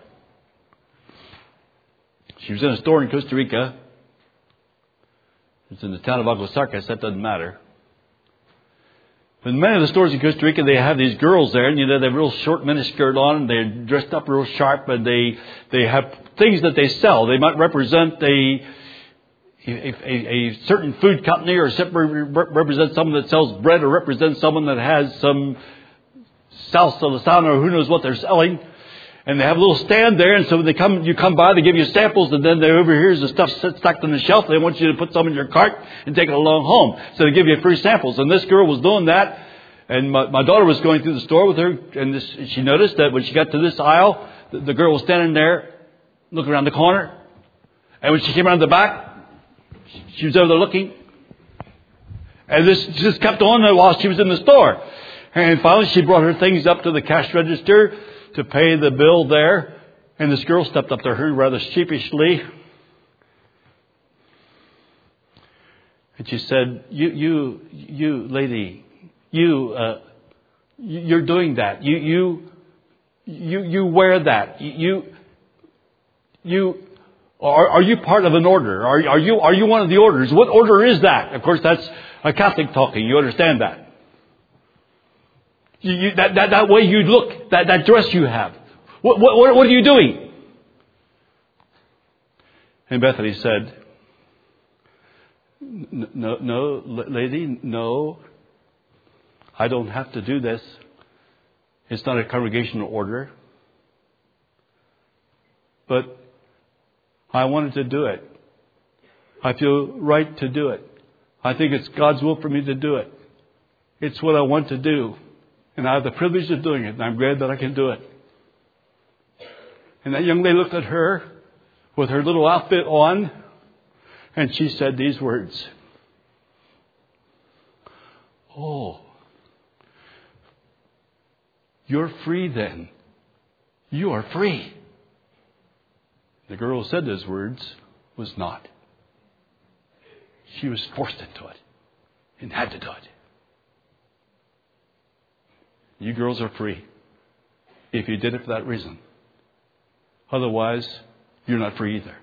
She was in a store in Costa Rica. It's in the town of Aguasarcas. That doesn't matter. But in many of the stores in Costa Rica, they have these girls there. And, you know, they have real short miniskirt on. And they're dressed up real sharp. And they, they have things that they sell. They might represent a... A, a, a certain food company or represent someone that sells bread or represent someone that has some salsa lasana or who knows what they're selling. And they have a little stand there. And so when they come, you come by, they give you samples. And then they over here's the stuff stacked on the shelf. They want you to put some in your cart and take it along home. So they give you free samples. And this girl was doing that. And my, my daughter was going through the store with her. And this, she noticed that when she got to this aisle, the, the girl was standing there looking around the corner. And when she came around the back, she was over there looking. And this just kept on there while she was in the store. And finally she brought her things up to the cash register to pay the bill there. And this girl stepped up to her rather sheepishly. And she said, you, you, you lady, you, uh, you're doing that. You, you, you, you wear that. You, you, Are, are you part of an order? Are, are you are you one of the orders? What order is that? Of course, that's a Catholic talking. You understand that? You, you, that, that that way you look, that, that dress you have. What, what what are you doing? And Bethany said, "No, no, lady, no. I don't have to do this. It's not a congregational order, but." I wanted to do it. I feel right to do it. I think it's God's will for me to do it. It's what I want to do. And I have the privilege of doing it. And I'm glad that I can do it. And that young lady looked at her with her little outfit on. And she said these words. Oh, you're free then. You are free. The girl who said those words was not. She was forced into it and had to do it. You girls are free if you did it for that reason. Otherwise, you're not free either.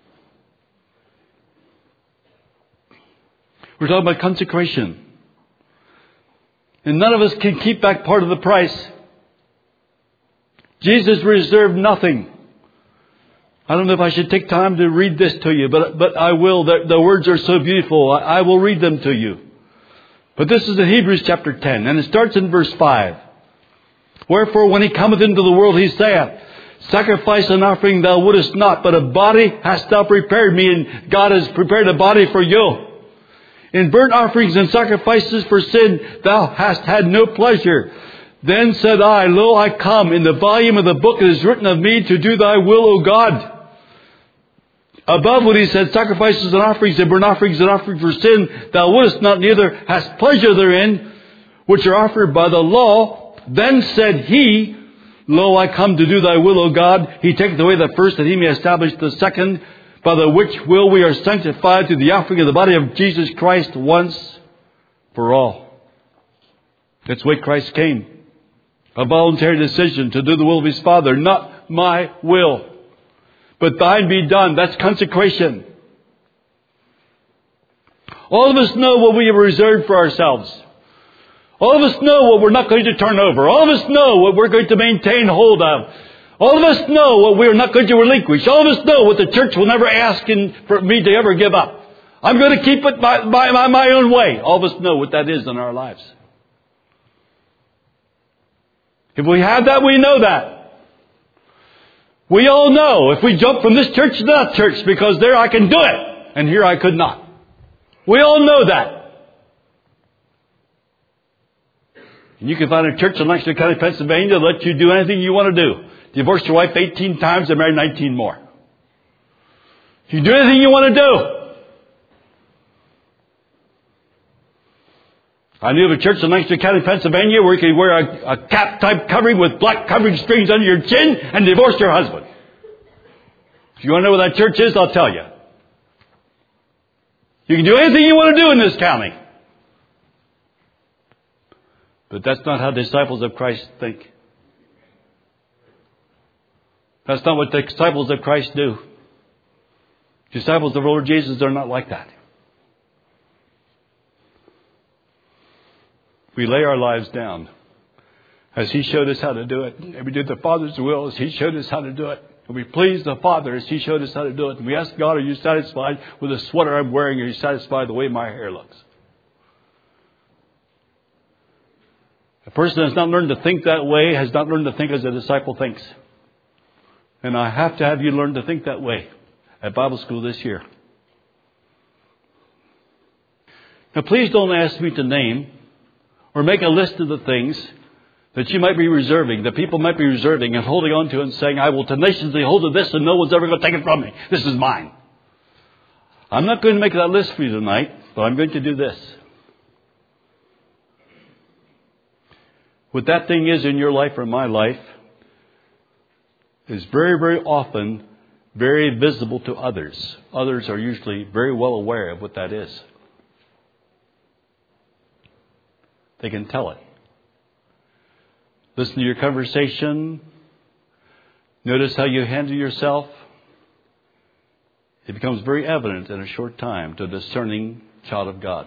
We're talking about consecration. And none of us can keep back part of the price. Jesus reserved nothing. I don't know if I should take time to read this to you, but but I will. The, the words are so beautiful. I, I will read them to you. But this is in Hebrews chapter ten, and it starts in verse five. Wherefore, when he cometh into the world, he saith, Sacrifice and offering thou wouldest not, but a body hast thou prepared me, and God has prepared a body for you. In burnt offerings and sacrifices for sin thou hast had no pleasure. Then said I, Lo, I come. In the volume of the book it is written of me to do thy will, O God. above what he said, sacrifices and offerings and burnt offerings and offerings for sin, thou wouldest not, neither hast pleasure therein, which are offered by the law. Then said he, Lo, I come to do thy will, O God. He taketh away the first, that he may establish the second, by the which will we are sanctified through the offering of the body of Jesus Christ once for all. That's why Christ came. A voluntary decision to do the will of his Father. Not my will, but thine be done. That's consecration. All of us know what we have reserved for ourselves. All of us know what we're not going to turn over. All of us know what we're going to maintain hold of. All of us know what we're not going to relinquish. All of us know what the church will never ask in, for me to ever give up. I'm going to keep it my, my, my own way. All of us know what that is in our lives. If we have that, we know that. We all know if we jump from this church to that church, because there I can do it, and here I could not. We all know that. And you can find a church in Lancaster County, Pennsylvania, that lets you do anything you want to do. Divorce your wife eighteen times and marry nineteen more. You do anything you want to do. I knew of a church in Lancaster County, Pennsylvania, where you could wear a, a cap-type covering with black covering strings under your chin and divorce your husband. If you want to know what that church is, I'll tell you. You can do anything you want to do in this county. But that's not how disciples of Christ think. That's not what the disciples of Christ do. Disciples of the Lord Jesus are not like that. We lay our lives down as He showed us how to do it. And we did the Father's will as He showed us how to do it. And we pleased the Father as He showed us how to do it. And we asked God, are you satisfied with the sweater I'm wearing? Are you satisfied with the way my hair looks? A person that has not learned to think that way has not learned to think as a disciple thinks. And I have to have you learn to think that way at Bible school this year. Now please don't ask me to name or make a list of the things that you might be reserving, that people might be reserving and holding on to and saying, I will tenaciously hold to this and no one's ever going to take it from me. This is mine. I'm not going to make that list for you tonight, but I'm going to do this. What that thing is in your life or my life is very, very often very visible to others. Others are usually very well aware of what that is. They can tell it. Listen to your conversation. Notice how you handle yourself. It becomes very evident in a short time to a discerning child of God.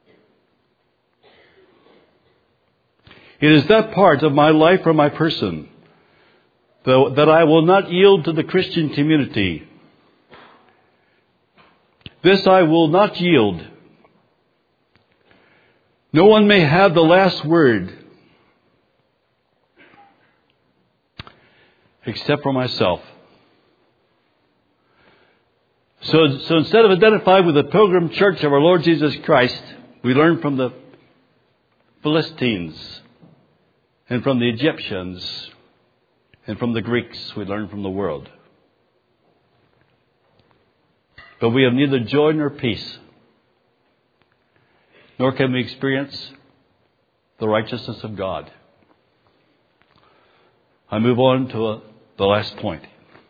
It is that part of my life or my person that I will not yield to the Christian community. This I will not yield. No one may have the last word except for myself. So, so instead of identifying with the pilgrim church of our Lord Jesus Christ, we learn from the Philistines and from the Egyptians and from the Greeks. We learn from the world. But we have neither joy nor peace, nor can we experience the righteousness of God. I move on to a, the last point.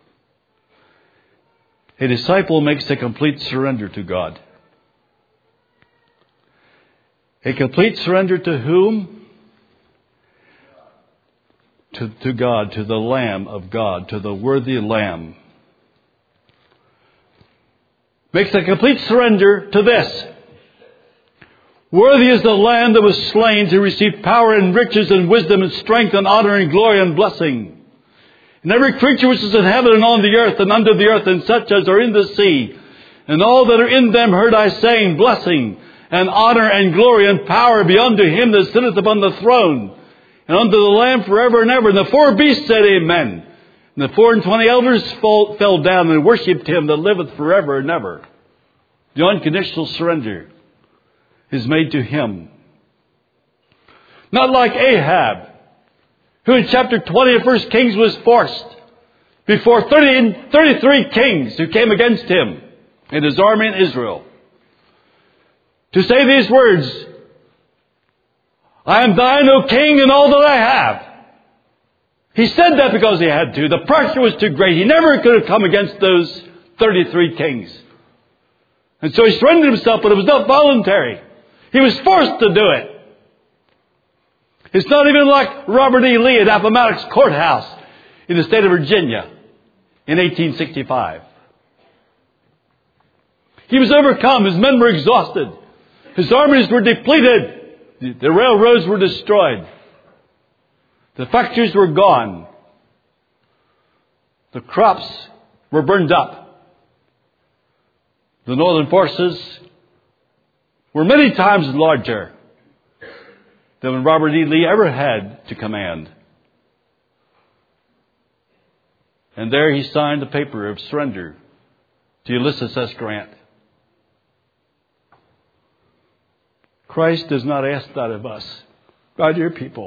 A disciple makes a complete surrender to God. A complete surrender to whom? To, to God, to the Lamb of God, to the worthy Lamb. Makes a complete surrender to this. Worthy is the Lamb that was slain to receive power and riches and wisdom and strength and honor and glory and blessing. And every creature which is in heaven and on the earth and under the earth and such as are in the sea, and all that are in them heard I saying, blessing and honor and glory and power be unto Him that sitteth upon the throne, and unto the Lamb forever and ever. And the four beasts said, Amen. And the four and twenty elders fall, fell down and worshipped Him that liveth forever and ever. The unconditional surrender is made to Him. Not like Ahab, who in chapter twenty of First Kings was forced before thirty, thirty-three kings who came against him. and his army in Israel to say these words, I am thine, O king, and all that I have. He said that because he had to. The pressure was too great. He never could have come against those thirty-three kings. And so he surrendered himself, but it was not voluntary. He was forced to do it. It's not even like Robert E. Lee at Appomattox Courthouse in the state of Virginia in eighteen sixty-five. He was overcome. His men were exhausted. His armies were depleted. The railroads were destroyed. The factories were gone. The crops were burned up. The northern forces were many times larger than Robert E. Lee ever had to command. And there he signed a paper of surrender to Ulysses S. Grant. Christ does not ask that of us, my dear people.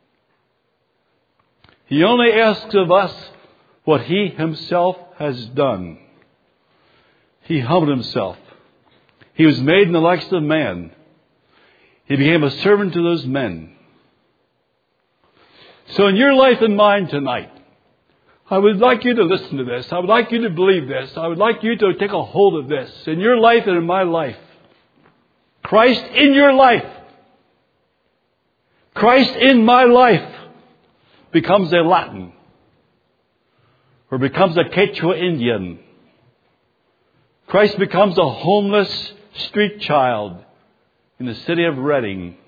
He only asks of us what he himself has done. He humbled himself. He was made in the likeness of man. He became a servant to those men. So in your life and mine tonight, I would like you to listen to this. I would like you to believe this. I would like you to take a hold of this in your life and in my life. Christ in your life, Christ in my life becomes a Latin or becomes a Quechua Indian. Christ becomes a homeless street child in the city of Reading.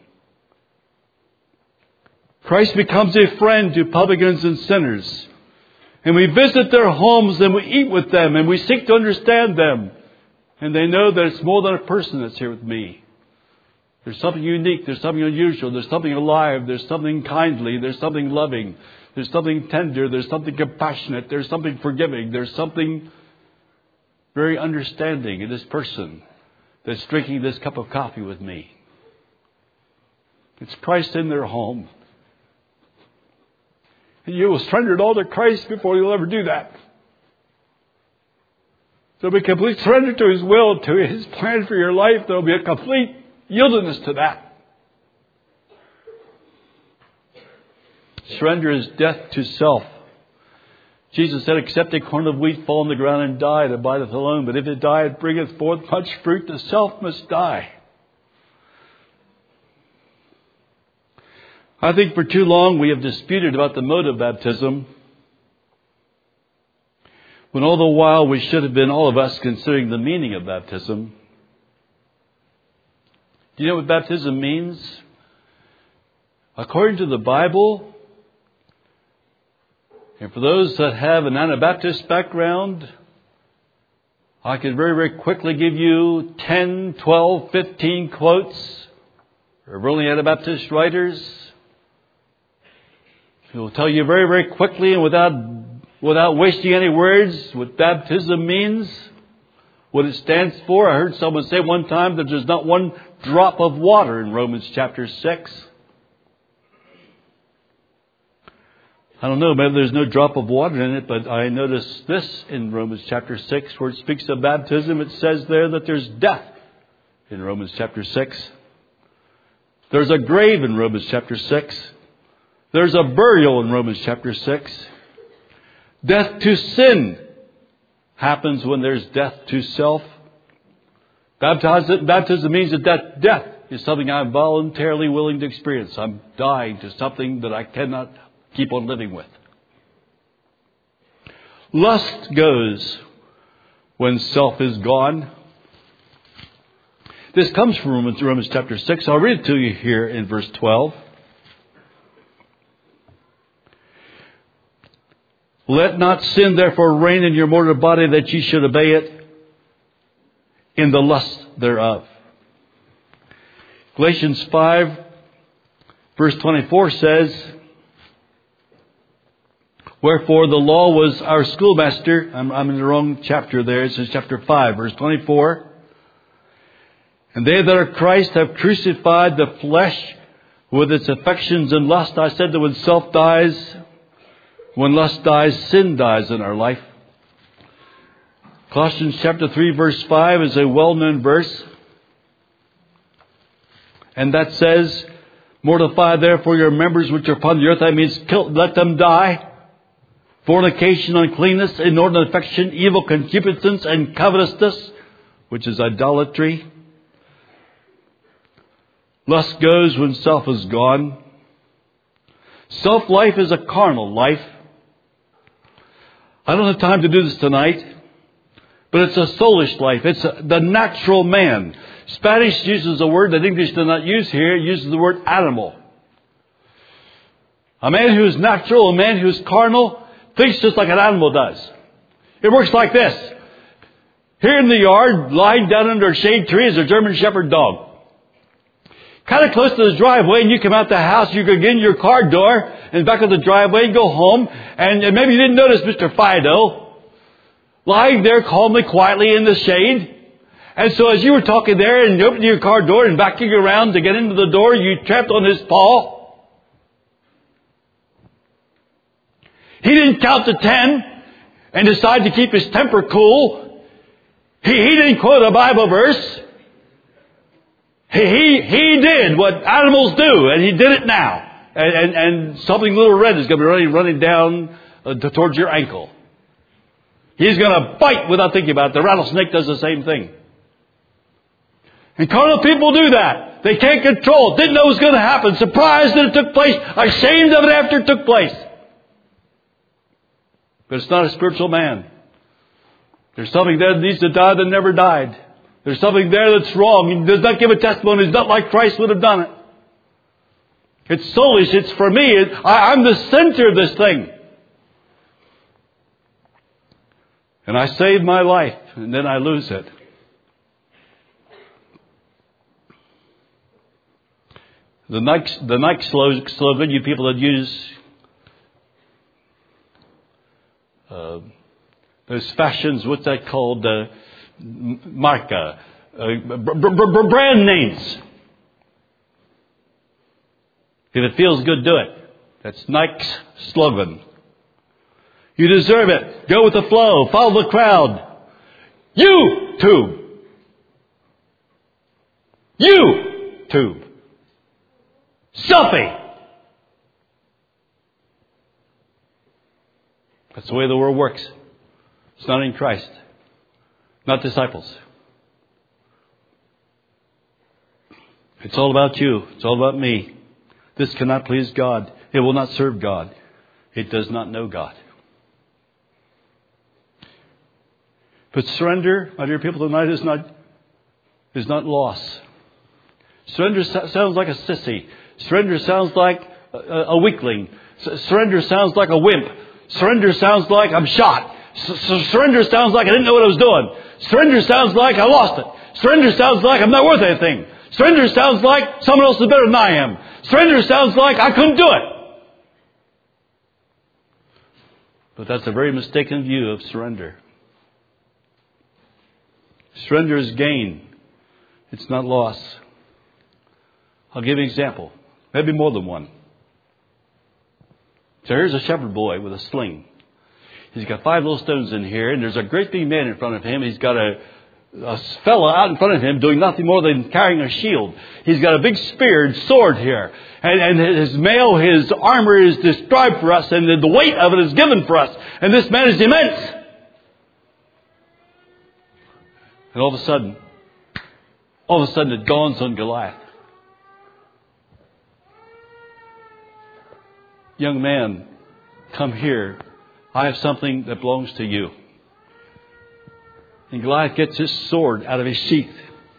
Christ becomes a friend to publicans and sinners. And we visit their homes and we eat with them and we seek to understand them. And they know that it's more than a person that's here with me. There's something unique. There's something unusual. There's something alive. There's something kindly. There's something loving. There's something tender. There's something compassionate. There's something forgiving. There's something very understanding in this person that's drinking this cup of coffee with me. It's Christ in their home. And you will surrender it all to Christ before you'll ever do that. There'll be complete surrender to His will, to His plan for your life. There'll be a complete yieldedness to that. Surrender is death to self. Jesus said, except a corn of wheat fall on the ground and die, it abideth alone. But if it die, it bringeth forth much fruit. The self must die. I think for too long we have disputed about the mode of baptism, when all the while we should have been, all of us, considering the meaning of baptism. Do you know what baptism means? According to the Bible, and for those that have an Anabaptist background, I could very, very quickly give you ten, twelve, fifteen quotes of early Anabaptist writers who will tell you very, very quickly and without without wasting any words what baptism means, what it stands for. I heard someone say one time that there's not one drop of water in Romans chapter six. I don't know, maybe there's no drop of water in it, but I noticed this in Romans chapter six where it speaks of baptism. It says there that there's death in Romans chapter six. There's a grave in Romans chapter six. There's a burial in Romans chapter six. Death to sin happens when there's death to self. Baptism, baptism means that that death is something I'm voluntarily willing to experience. I'm dying to something that I cannot keep on living with. Lust goes when self is gone. This comes from Romans, Romans chapter six. I'll read it to you here in verse twelve. Let not sin therefore reign in your mortal body, that ye should obey it in the lust thereof. Galatians five, verse twenty-four says, wherefore the law was our schoolmaster. I'm, I'm in the wrong chapter there. It says chapter five, verse twenty-four. And they that are Christ have crucified the flesh with its affections and lust. I said that when self dies, when lust dies, sin dies in our life. Colossians chapter three verse five is a well-known verse. And that says, mortify therefore your members which are upon the earth. That means kill, let them die. Fornication, uncleanness, inordinate affection, evil concupiscence, and covetousness, which is idolatry. Lust goes when self is gone. Self-life is a carnal life. I don't have time to do this tonight, but it's a soulish life. It's a, the natural man. Spanish uses a word that English does not use here. It uses the word animal. A man who is natural, a man who is carnal, thinks just like an animal does. It works like this. Here in the yard, lying down under a shade tree, is a German Shepherd dog. Kind of close to the driveway, and you come out the house, you could get in your car door, and back of the driveway, and go home, and, and maybe you didn't notice Mister Fido lying there calmly, quietly in the shade. And so as you were talking there, and you opened your car door, and backing around to get into the door, you tramped on his paw. He didn't count to ten and decide to keep his temper cool. He, he didn't quote a Bible verse. He, he, he did what animals do, and he did it now. And, and, and something little red is going to be running, running down uh, towards your ankle. He's going to bite without thinking about it. The rattlesnake does the same thing. And carnal people do that. They can't control it. Didn't know it was going to happen. Surprised that it took place. Ashamed of it after it took place. But it's not a spiritual man. There's something there that needs to die that never died. There's something there that's wrong. He does not give a testimony. It's not like Christ would have done it. It's soulish. It's for me. It, I, I'm the center of this thing. And I save my life, and then I lose it. The Nike, the Nike slogan, you people that use uh, those fashions, what's that called? Uh, marca, uh, b- b- b- brand names. If it feels good, do it. That's Nike's slogan. You deserve it. Go with the flow. Follow the crowd. YouTube. YouTube. Selfie. That's the way the world works. It's not in Christ. Not disciples. It's all about you. It's all about me. This cannot please God. It will not serve God. It does not know God. But surrender, my dear people, tonight is not, is not loss. Surrender sounds like a sissy. Surrender sounds like a, a weakling. Surrender sounds like a wimp. Surrender sounds like I'm shot. Surrender sounds like I didn't know what I was doing. Surrender sounds like I lost it. Surrender sounds like I'm not worth anything. Surrender sounds like someone else is better than I am. Surrender sounds like I couldn't do it. But that's a very mistaken view of surrender. Surrender is gain. It's not loss. I'll give you an example. Maybe more than one. So here's a shepherd boy with a sling. He's got five little stones in here, and there's a great big man in front of him. He's got a, a fella out in front of him doing nothing more than carrying a shield. He's got a big spear and sword here. And, and his mail, his armor is described for us, and the weight of it is given for us. And this man is immense. And all of a sudden, all of a sudden it dawns on Goliath. Young man, come here. I have something that belongs to you. And Goliath gets his sword out of his sheath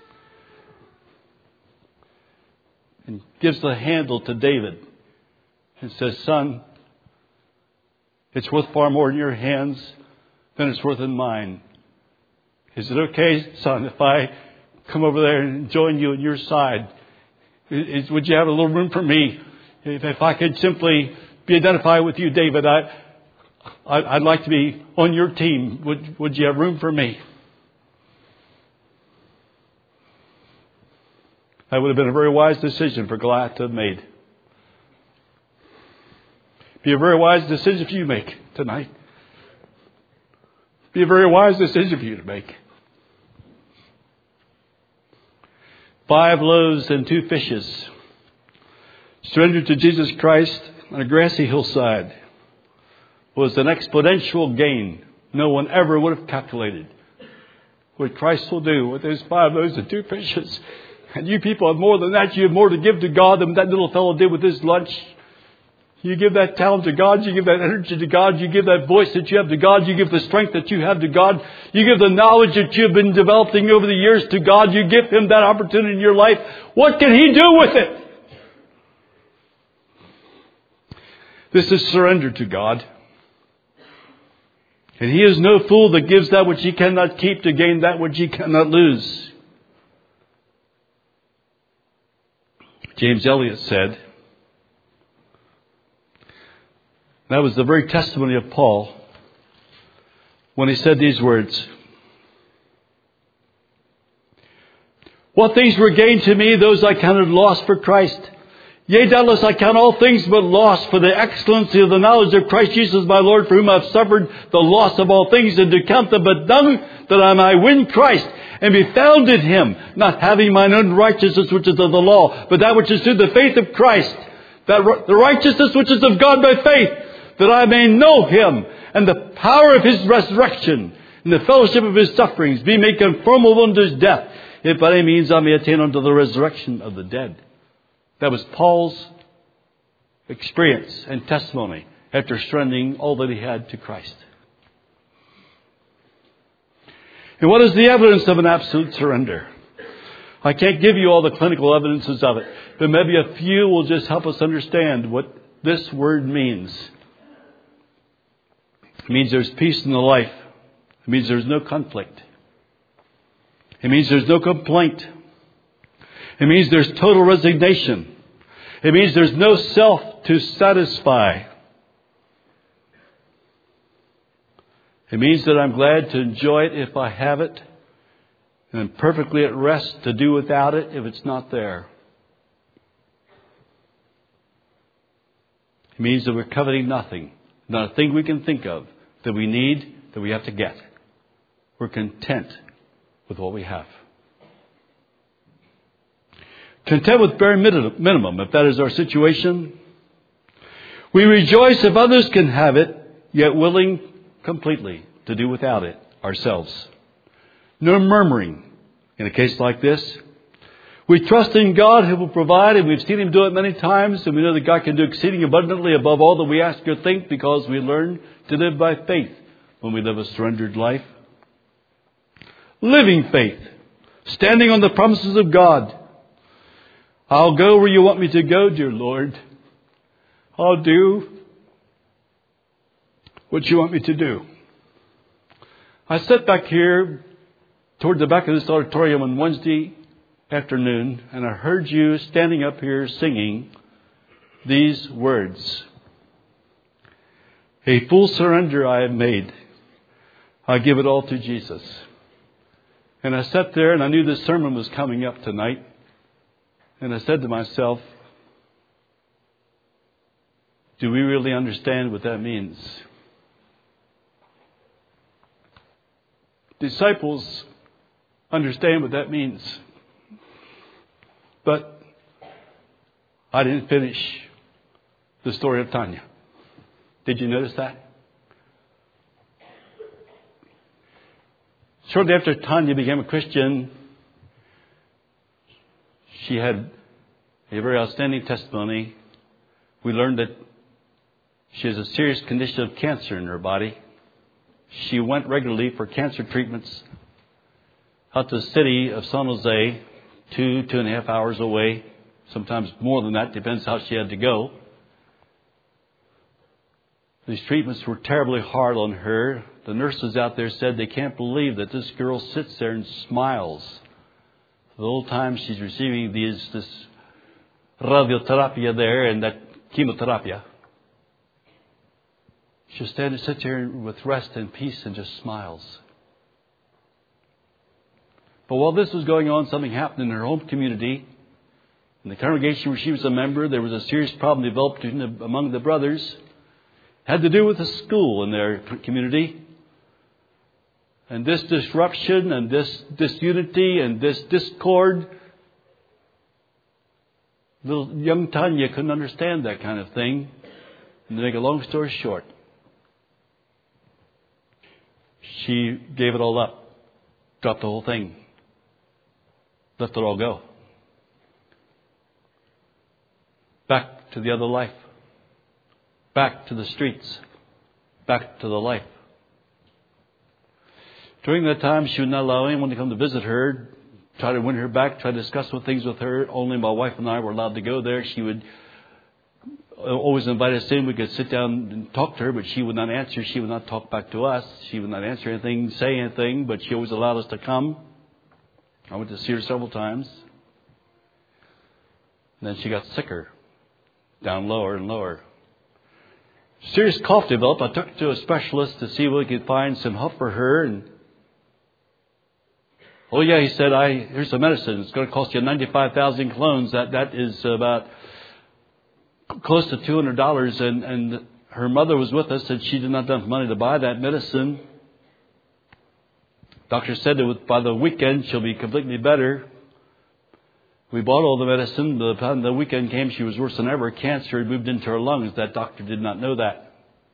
and gives the handle to David and says, son, it's worth far more in your hands than it's worth in mine. Is it okay, son, if I come over there and join you on your side? Is, would you have a little room for me? If, if I could simply be identified with you, David, I, I, I'd like to be on your team. Would, would you have room for me? That would have been a very wise decision for Goliath to have made. Be a very wise decision if you make tonight. Be a very wise decision for you to make. Five loaves and two fishes surrendered to Jesus Christ on a grassy hillside was an exponential gain no one ever would have calculated. What Christ will do with those five loaves and two fishes. And you people have more than that. You have more to give to God than that little fellow did with his lunch. You give that talent to God. You give that energy to God. You give that voice that you have to God. You give the strength that you have to God. You give the knowledge that you've been developing over the years to God. You give Him that opportunity in your life. What can He do with it? This is surrender to God. And He is no fool that gives that which he cannot keep to gain that which he cannot lose. James Elliott said, that was the very testimony of Paul when he said these words. What things were gained to me, those I counted loss for Christ. Yea, doubtless I count all things but loss for the excellency of the knowledge of Christ Jesus my Lord, for whom I have suffered the loss of all things, and to count them but dung, that I might win Christ, and be found in Him, not having mine own righteousness which is of the law, but that which is through the faith of Christ, that the righteousness which is of God by faith, that I may know Him, and the power of His resurrection, and the fellowship of His sufferings, be made conformable unto His death, if by any means I may attain unto the resurrection of the dead. That was Paul's experience and testimony after surrendering all that he had to Christ. And what is the evidence of an absolute surrender? I can't give you all the clinical evidences of it, but maybe a few will just help us understand what this word means. It means there's peace in the life. It means there's no conflict. It means there's no complaint. It means there's total resignation. It means there's no self to satisfy. It means that I'm glad to enjoy it if I have it, and I'm perfectly at rest to do without it if it's not there. It means that we're coveting nothing, not a thing we can think of that we need, that we have to get. We're content with what we have. Content with bare minimum, if that is our situation. We rejoice if others can have it, yet willing completely to do without it ourselves. No murmuring in a case like this. We trust in God who will provide, and we've seen Him do it many times, and we know that God can do exceeding abundantly above all that we ask or think, because we learn to live by faith when we live a surrendered life. Living faith, standing on the promises of God. I'll go where you want me to go, dear Lord. I'll do what you want me to do. I sat back here toward the back of this auditorium on Wednesday afternoon, and I heard you standing up here singing these words. A full surrender I have made. I give it all to Jesus. And I sat there and I knew this sermon was coming up tonight. And I said to myself, do we really understand what that means? Disciples understand what that means. But I didn't finish the story of Tanya. Did you notice that? Shortly after Tanya became a Christian, she had a very outstanding testimony. We learned that she has a serious condition of cancer in her body. She went regularly for cancer treatments out to the city of San Jose, two, two and a half hours away. Sometimes more than that, depends how she had to go. These treatments were terribly hard on her. The nurses out there said they can't believe that this girl sits there and smiles the whole time she's receiving these this radiotherapy there and that chemotherapy. She'll stand and sit here with rest and peace and just smiles. But while this was going on, something happened in her home community. In the congregation where she was a member, there was a serious problem developed among the brothers. It had to do with the school in their community. and this disruption and this disunity and this discord. Little young Tanya couldn't understand that kind of thing. And to make a long story short, she gave it all up, dropped the whole thing, let it all go. Back to the other life. Back to the streets. Back to the life. During that time, she would not allow anyone to come to visit her, try to win her back, try to discuss what things with her. Only my wife and I were allowed to go there. She would always invite us in. We could sit down and talk to her, but she would not answer. She would not talk back to us. She would not answer anything, say anything, but she always allowed us to come. I went to see her several times. And then she got sicker, down lower and lower. Serious cough developed. I took her to a specialist to see if we could find some help for her. And oh yeah, he said, I here's some medicine. It's going to cost you ninety-five thousand clones. That that is about close to two hundred dollars. And and her mother was with us, and she did not have enough money to buy that medicine. Doctor said that by the weekend she'll be completely better. We bought all the medicine. By the time the weekend came, she was worse than ever. Cancer had moved into her lungs. That doctor did not know that.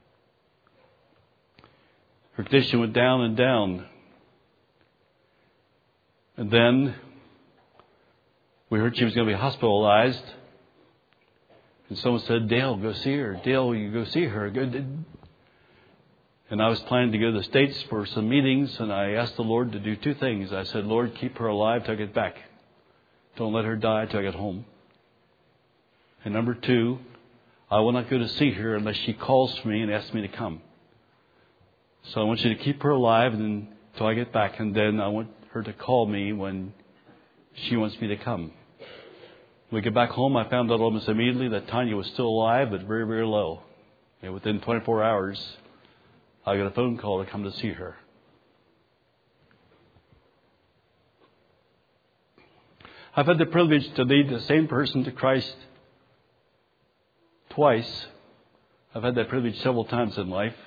Her condition went down and down. And then we heard she was going to be hospitalized. And someone said, Dale, go see her. Dale, you go see her. And I was planning to go to the States for some meetings, and I asked the Lord to do two things. I said, Lord, keep her alive till I get back. Don't let her die till I get home. And number two, I will not go to see her unless she calls for me and asks me to come. So I want you to keep her alive until I get back, and then I want her to call me when she wants me to come. When we get back home, I found out almost immediately that Tanya was still alive, but very, very low. And within twenty-four hours, I got a phone call to come to see her. I've had the privilege to lead the same person to Christ twice. I've had that privilege several times in life.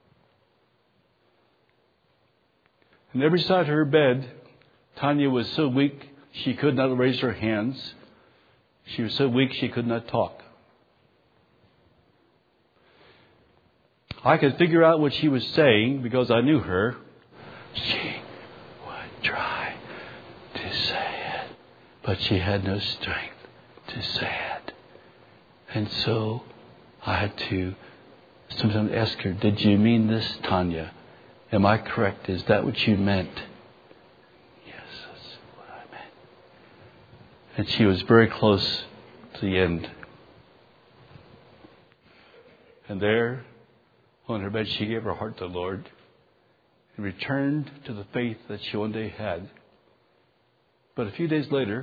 And every side of her bed, Tanya was so weak she could not raise her hands. She was so weak she could not talk. I could figure out what she was saying because I knew her. She would try to say it, but she had no strength to say it. And so I had to sometimes ask her, did you mean this, Tanya? Am I correct? Is that what you meant? Yes, that's what I meant. And she was very close to the end. And there, on her bed, she gave her heart to the Lord and returned to the faith that she one day had. But a few days later,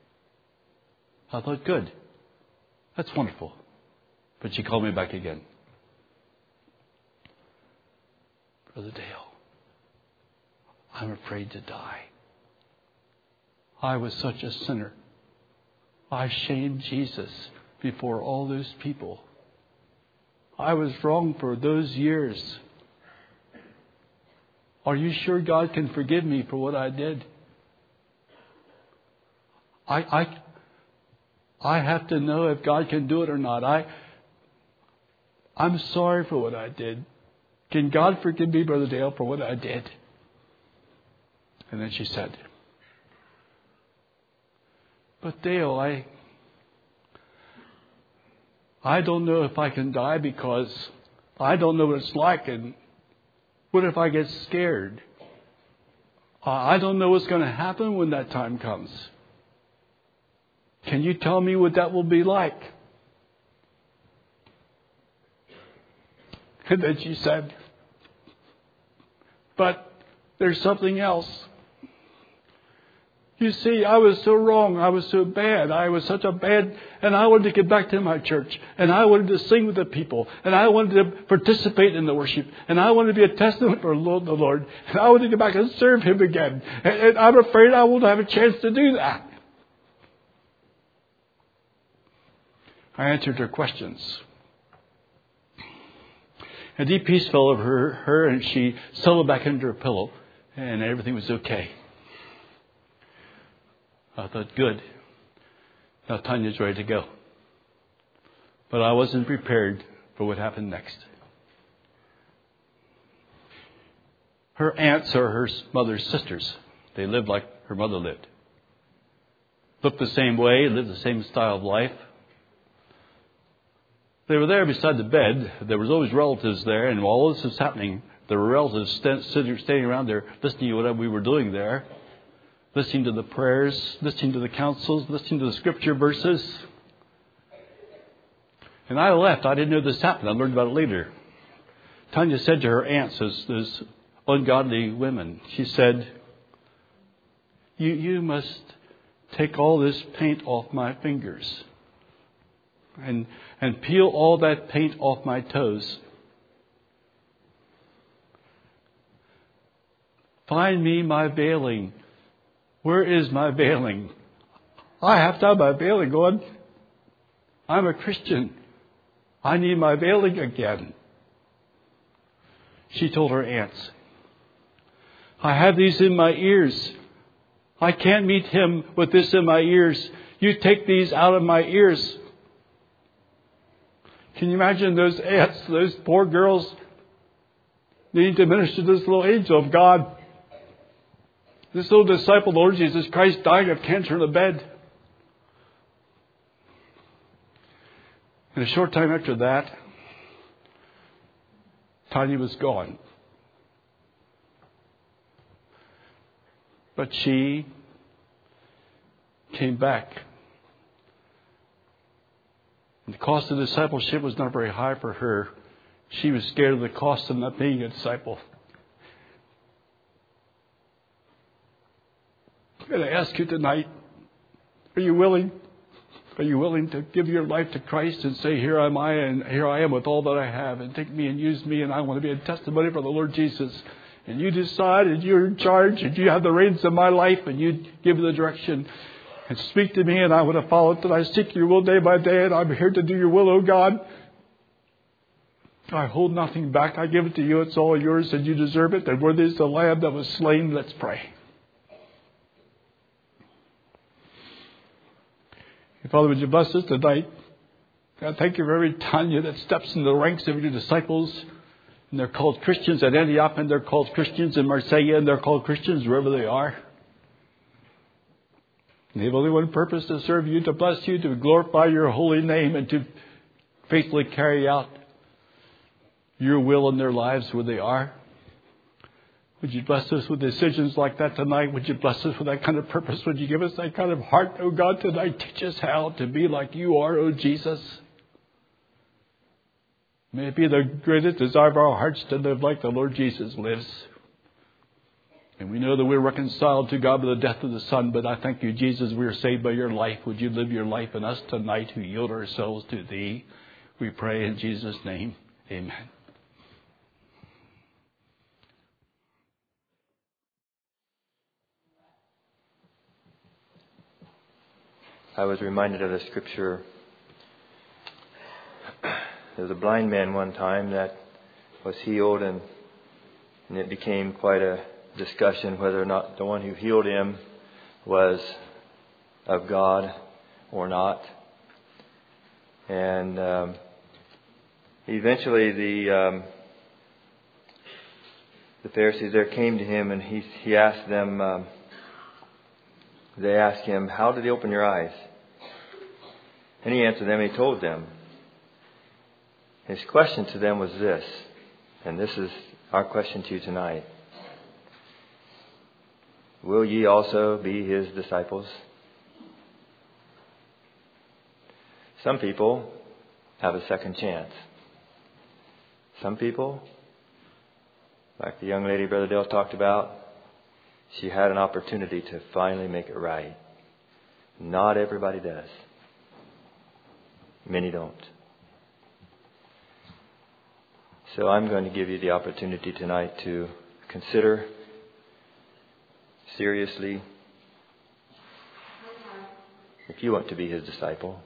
I thought, good. That's wonderful. But she called me back again. Brother Dale, I'm afraid to die. I was such a sinner. I shamed Jesus before all those people. I was wrong for those years. Are you sure God can forgive me for what I did? I I I have to know if God can do it or not. I I'm sorry for what I did. Can God forgive me, Brother Dale, for what I did? And then she said, but Dale, I I don't know if I can die because I don't know what it's like. And what if I get scared? I don't know what's going to happen when that time comes. Can you tell me what that will be like? And then she said, but there's something else. You see, I was so wrong. I was so bad. I was such a bad... And I wanted to get back to my church. And I wanted to sing with the people. And I wanted to participate in the worship. And I wanted to be a testament for the Lord. And I wanted to get back and serve Him again. And, and I'm afraid I won't have a chance to do that. I answered her questions. A deep peace fell over her, her and she settled back into her pillow. and everything was okay. I thought, good. Now Tanya's ready to go. But I wasn't prepared for what happened next. Her aunts are her mother's sisters. They lived like her mother lived. Looked the same way, lived the same style of life. They were there beside the bed. There was always relatives there, and while all this was happening, there were relatives st- standing around there listening to whatever we were doing there, listening to the prayers, listening to the counsels, listening to the scripture verses. And I left. I didn't know this happened. I learned about it later. Tanya said to her aunts, those, those ungodly women, she said, you, you must take all this paint off my fingers and, and peel all that paint off my toes. Find me my veiling. Where is my veiling? I have to have my veiling on. I'm a Christian. I need my veiling again. She told her aunts, I have these in my ears. I can't meet him with this in my ears. You take these out of my ears. Can you imagine those aunts, those poor girls needing to minister to this little angel of God? This little disciple of the Lord Jesus Christ dying of cancer in the bed. And a short time after that, Tanya was gone. But she came back. And the cost of discipleship was not very high for her. She was scared of the cost of not being a disciple. I'm going to ask you tonight, are you willing? Are you willing to give your life to Christ and say, here am I, and here I am with all that I have, and take me and use me, and I want to be a testimony for the Lord Jesus. And you decide, and you're in charge, and you have the reins of my life, and you give me the direction, and speak to me, and I want to follow it, that I seek your will day by day, and I'm here to do your will, O God. I hold nothing back. I give it to you. It's all yours, and you deserve it. And worthy is the Lamb that was slain. Let's pray. Father, would you bless us tonight? God, thank you for every Tanya that steps in the ranks of your disciples. And they're called Christians at Antioch, and they're called Christians in Marseille, and they're called Christians wherever they are. And they have only one purpose, to serve you, to bless you, to glorify your holy name, and to faithfully carry out your will in their lives where they are. Would you bless us with decisions like that tonight? Would you bless us with that kind of purpose? Would you give us that kind of heart, oh God, tonight? Teach us how to be like you are, oh Jesus. May it be the greatest desire of our hearts to live like the Lord Jesus lives. And we know that we're reconciled to God by the death of the Son, but I thank you, Jesus, we are saved by your life. Would you live your life in us tonight who yield ourselves to thee? We pray in Jesus' name. Amen. I was reminded of the scripture. There was a blind man one time that was healed, and, and it became quite a discussion whether or not the one who healed him was of God or not. And um, eventually the um, the Pharisees there came to him, and he he asked them. Um, they asked him, "How did he open your eyes?" And he answered them. He told them. His question to them was this, and this is our question to you tonight. Will ye also be his disciples? Some people have a second chance. Some people, like the young lady Brother Dale talked about, she had an opportunity to finally make it right. Not everybody does. Many don't. So I'm going to give you the opportunity tonight to consider seriously if you want to be his disciple.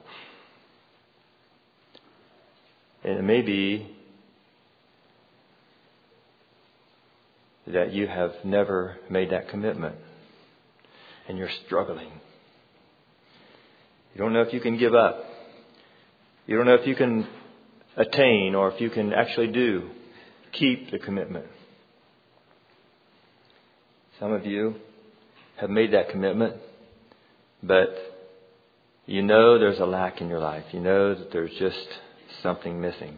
And it may be that you have never made that commitment and you're struggling. You don't know if you can give up. You don't know if you can attain or if you can actually do, keep the commitment. Some of you have made that commitment, but you know there's a lack in your life. You know that there's just something missing.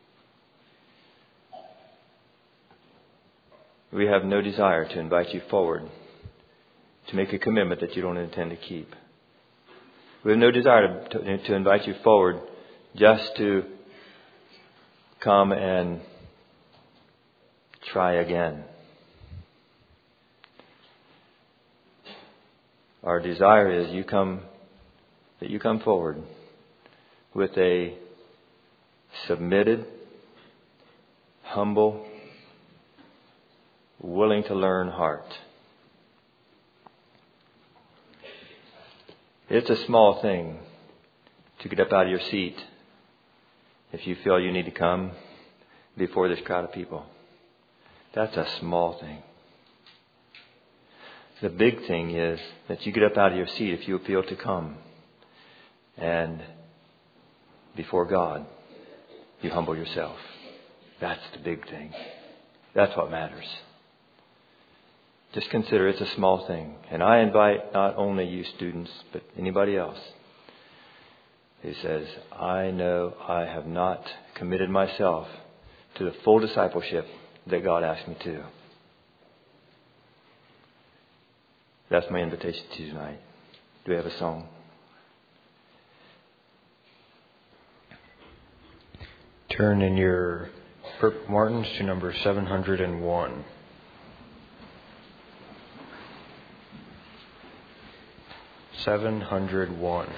We have no desire to invite you forward to make a commitment that you don't intend to keep. We have no desire to, to, to invite you forward just to come and try again. Our desire is you come, that you come forward with a submitted, humble, willing to learn heart. It's a small thing to get up out of your seat if you feel you need to come before this crowd of people. That's a small thing. The big thing is that you get up out of your seat if you feel to come, and before God you humble yourself. That's the big thing. That's what matters. Just consider it's a small thing. And I invite not only you students, but anybody else who says, I know I have not committed myself to the full discipleship that God asked me to. That's my invitation to you tonight. Do we have a song? Turn in your Kirk Martins to number seven hundred one. seven hundred one.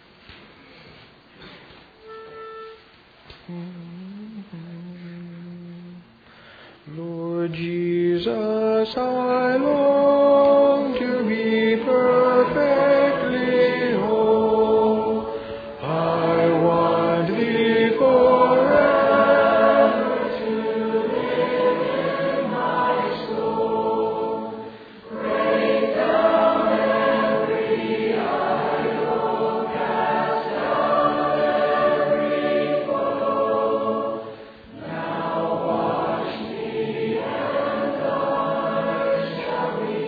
Lord Jesus, I long to be perfectly whole. I want Thee forever to live in my soul. Break down every idol, cast down every foe. Now wash me and others shall be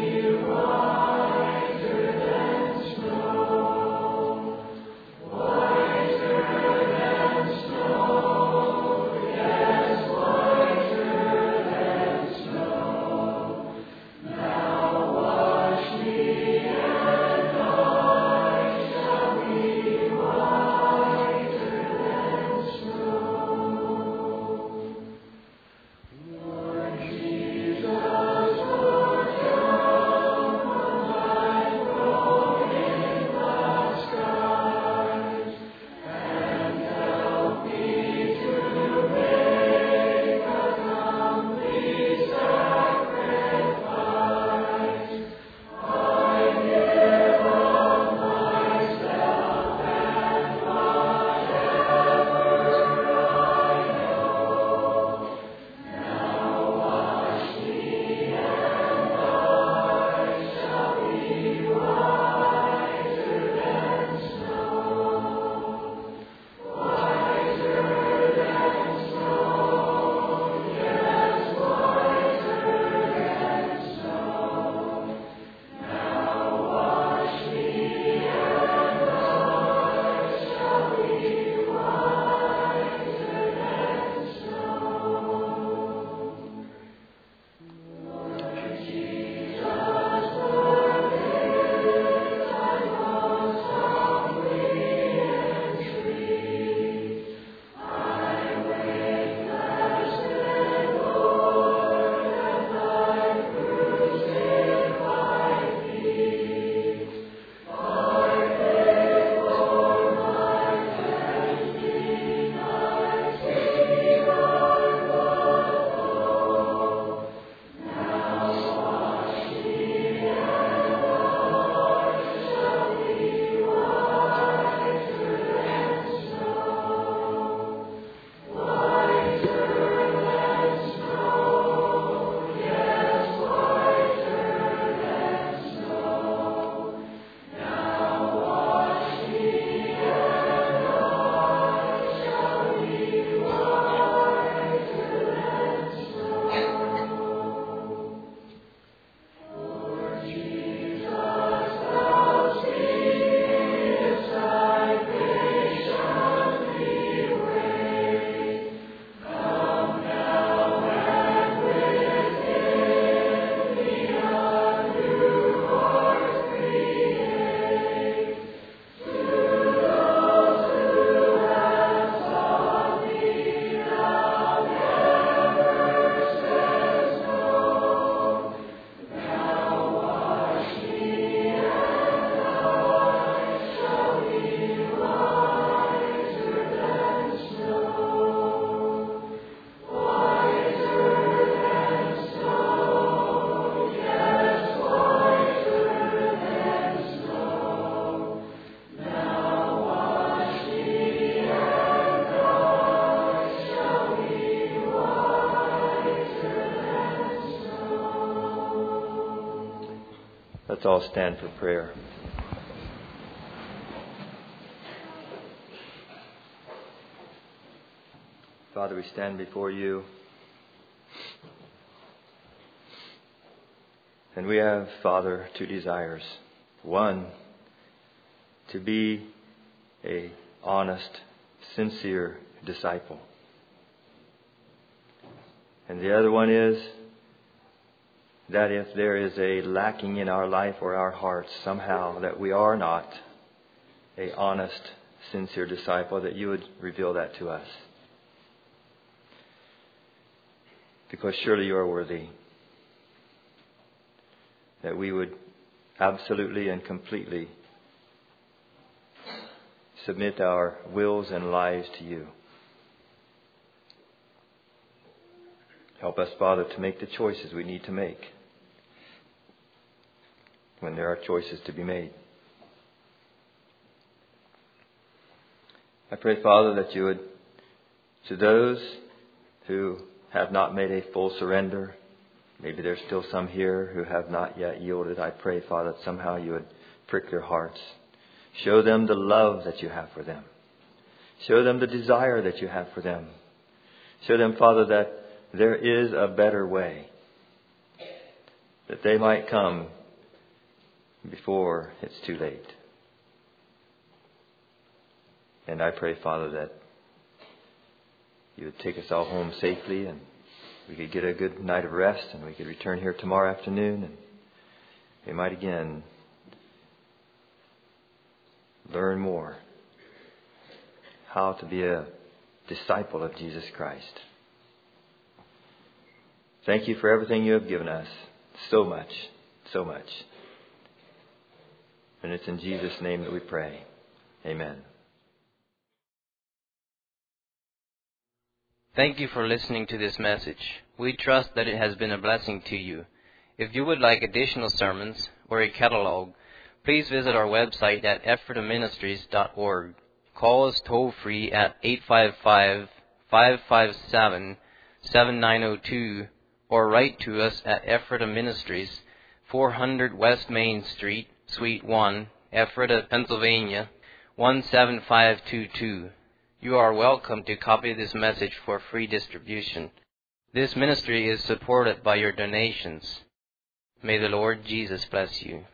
Let's all stand for prayer. Father, we stand before you. And we have, Father, two desires. One, to be a honest, sincere disciple. And the other one is that if there is a lacking in our life or our hearts somehow that we are not a honest, sincere disciple, that you would reveal that to us. Because surely you are worthy. That we would absolutely and completely submit our wills and lives to you. Help us, Father, to make the choices we need to make when there are choices to be made. I pray, Father, that you would, to those who have not made a full surrender, maybe there's still some here who have not yet yielded, I pray, Father, that somehow you would prick their hearts. Show them the love that you have for them. Show them the desire that you have for them. Show them, Father, that there is a better way, that they might come before it's too late. And I pray, Father, that you would take us all home safely and we could get a good night of rest and we could return here tomorrow afternoon and we might again learn more how to be a disciple of Jesus Christ. Thank you for everything you have given us. So much, so much. And it's in Jesus' name that we pray. Amen. Thank you for listening to this message. We trust that it has been a blessing to you. If you would like additional sermons or a catalog, please visit our website at ephrata ministries dot org. Call us toll-free at eight five five, five five seven, seven nine zero two or write to us at Ephrata Ministries, four hundred West Main Street, Suite one, Ephrata, Pennsylvania, one seven five two two. You are welcome to copy this message for free distribution. This ministry is supported by your donations. May the Lord Jesus bless you.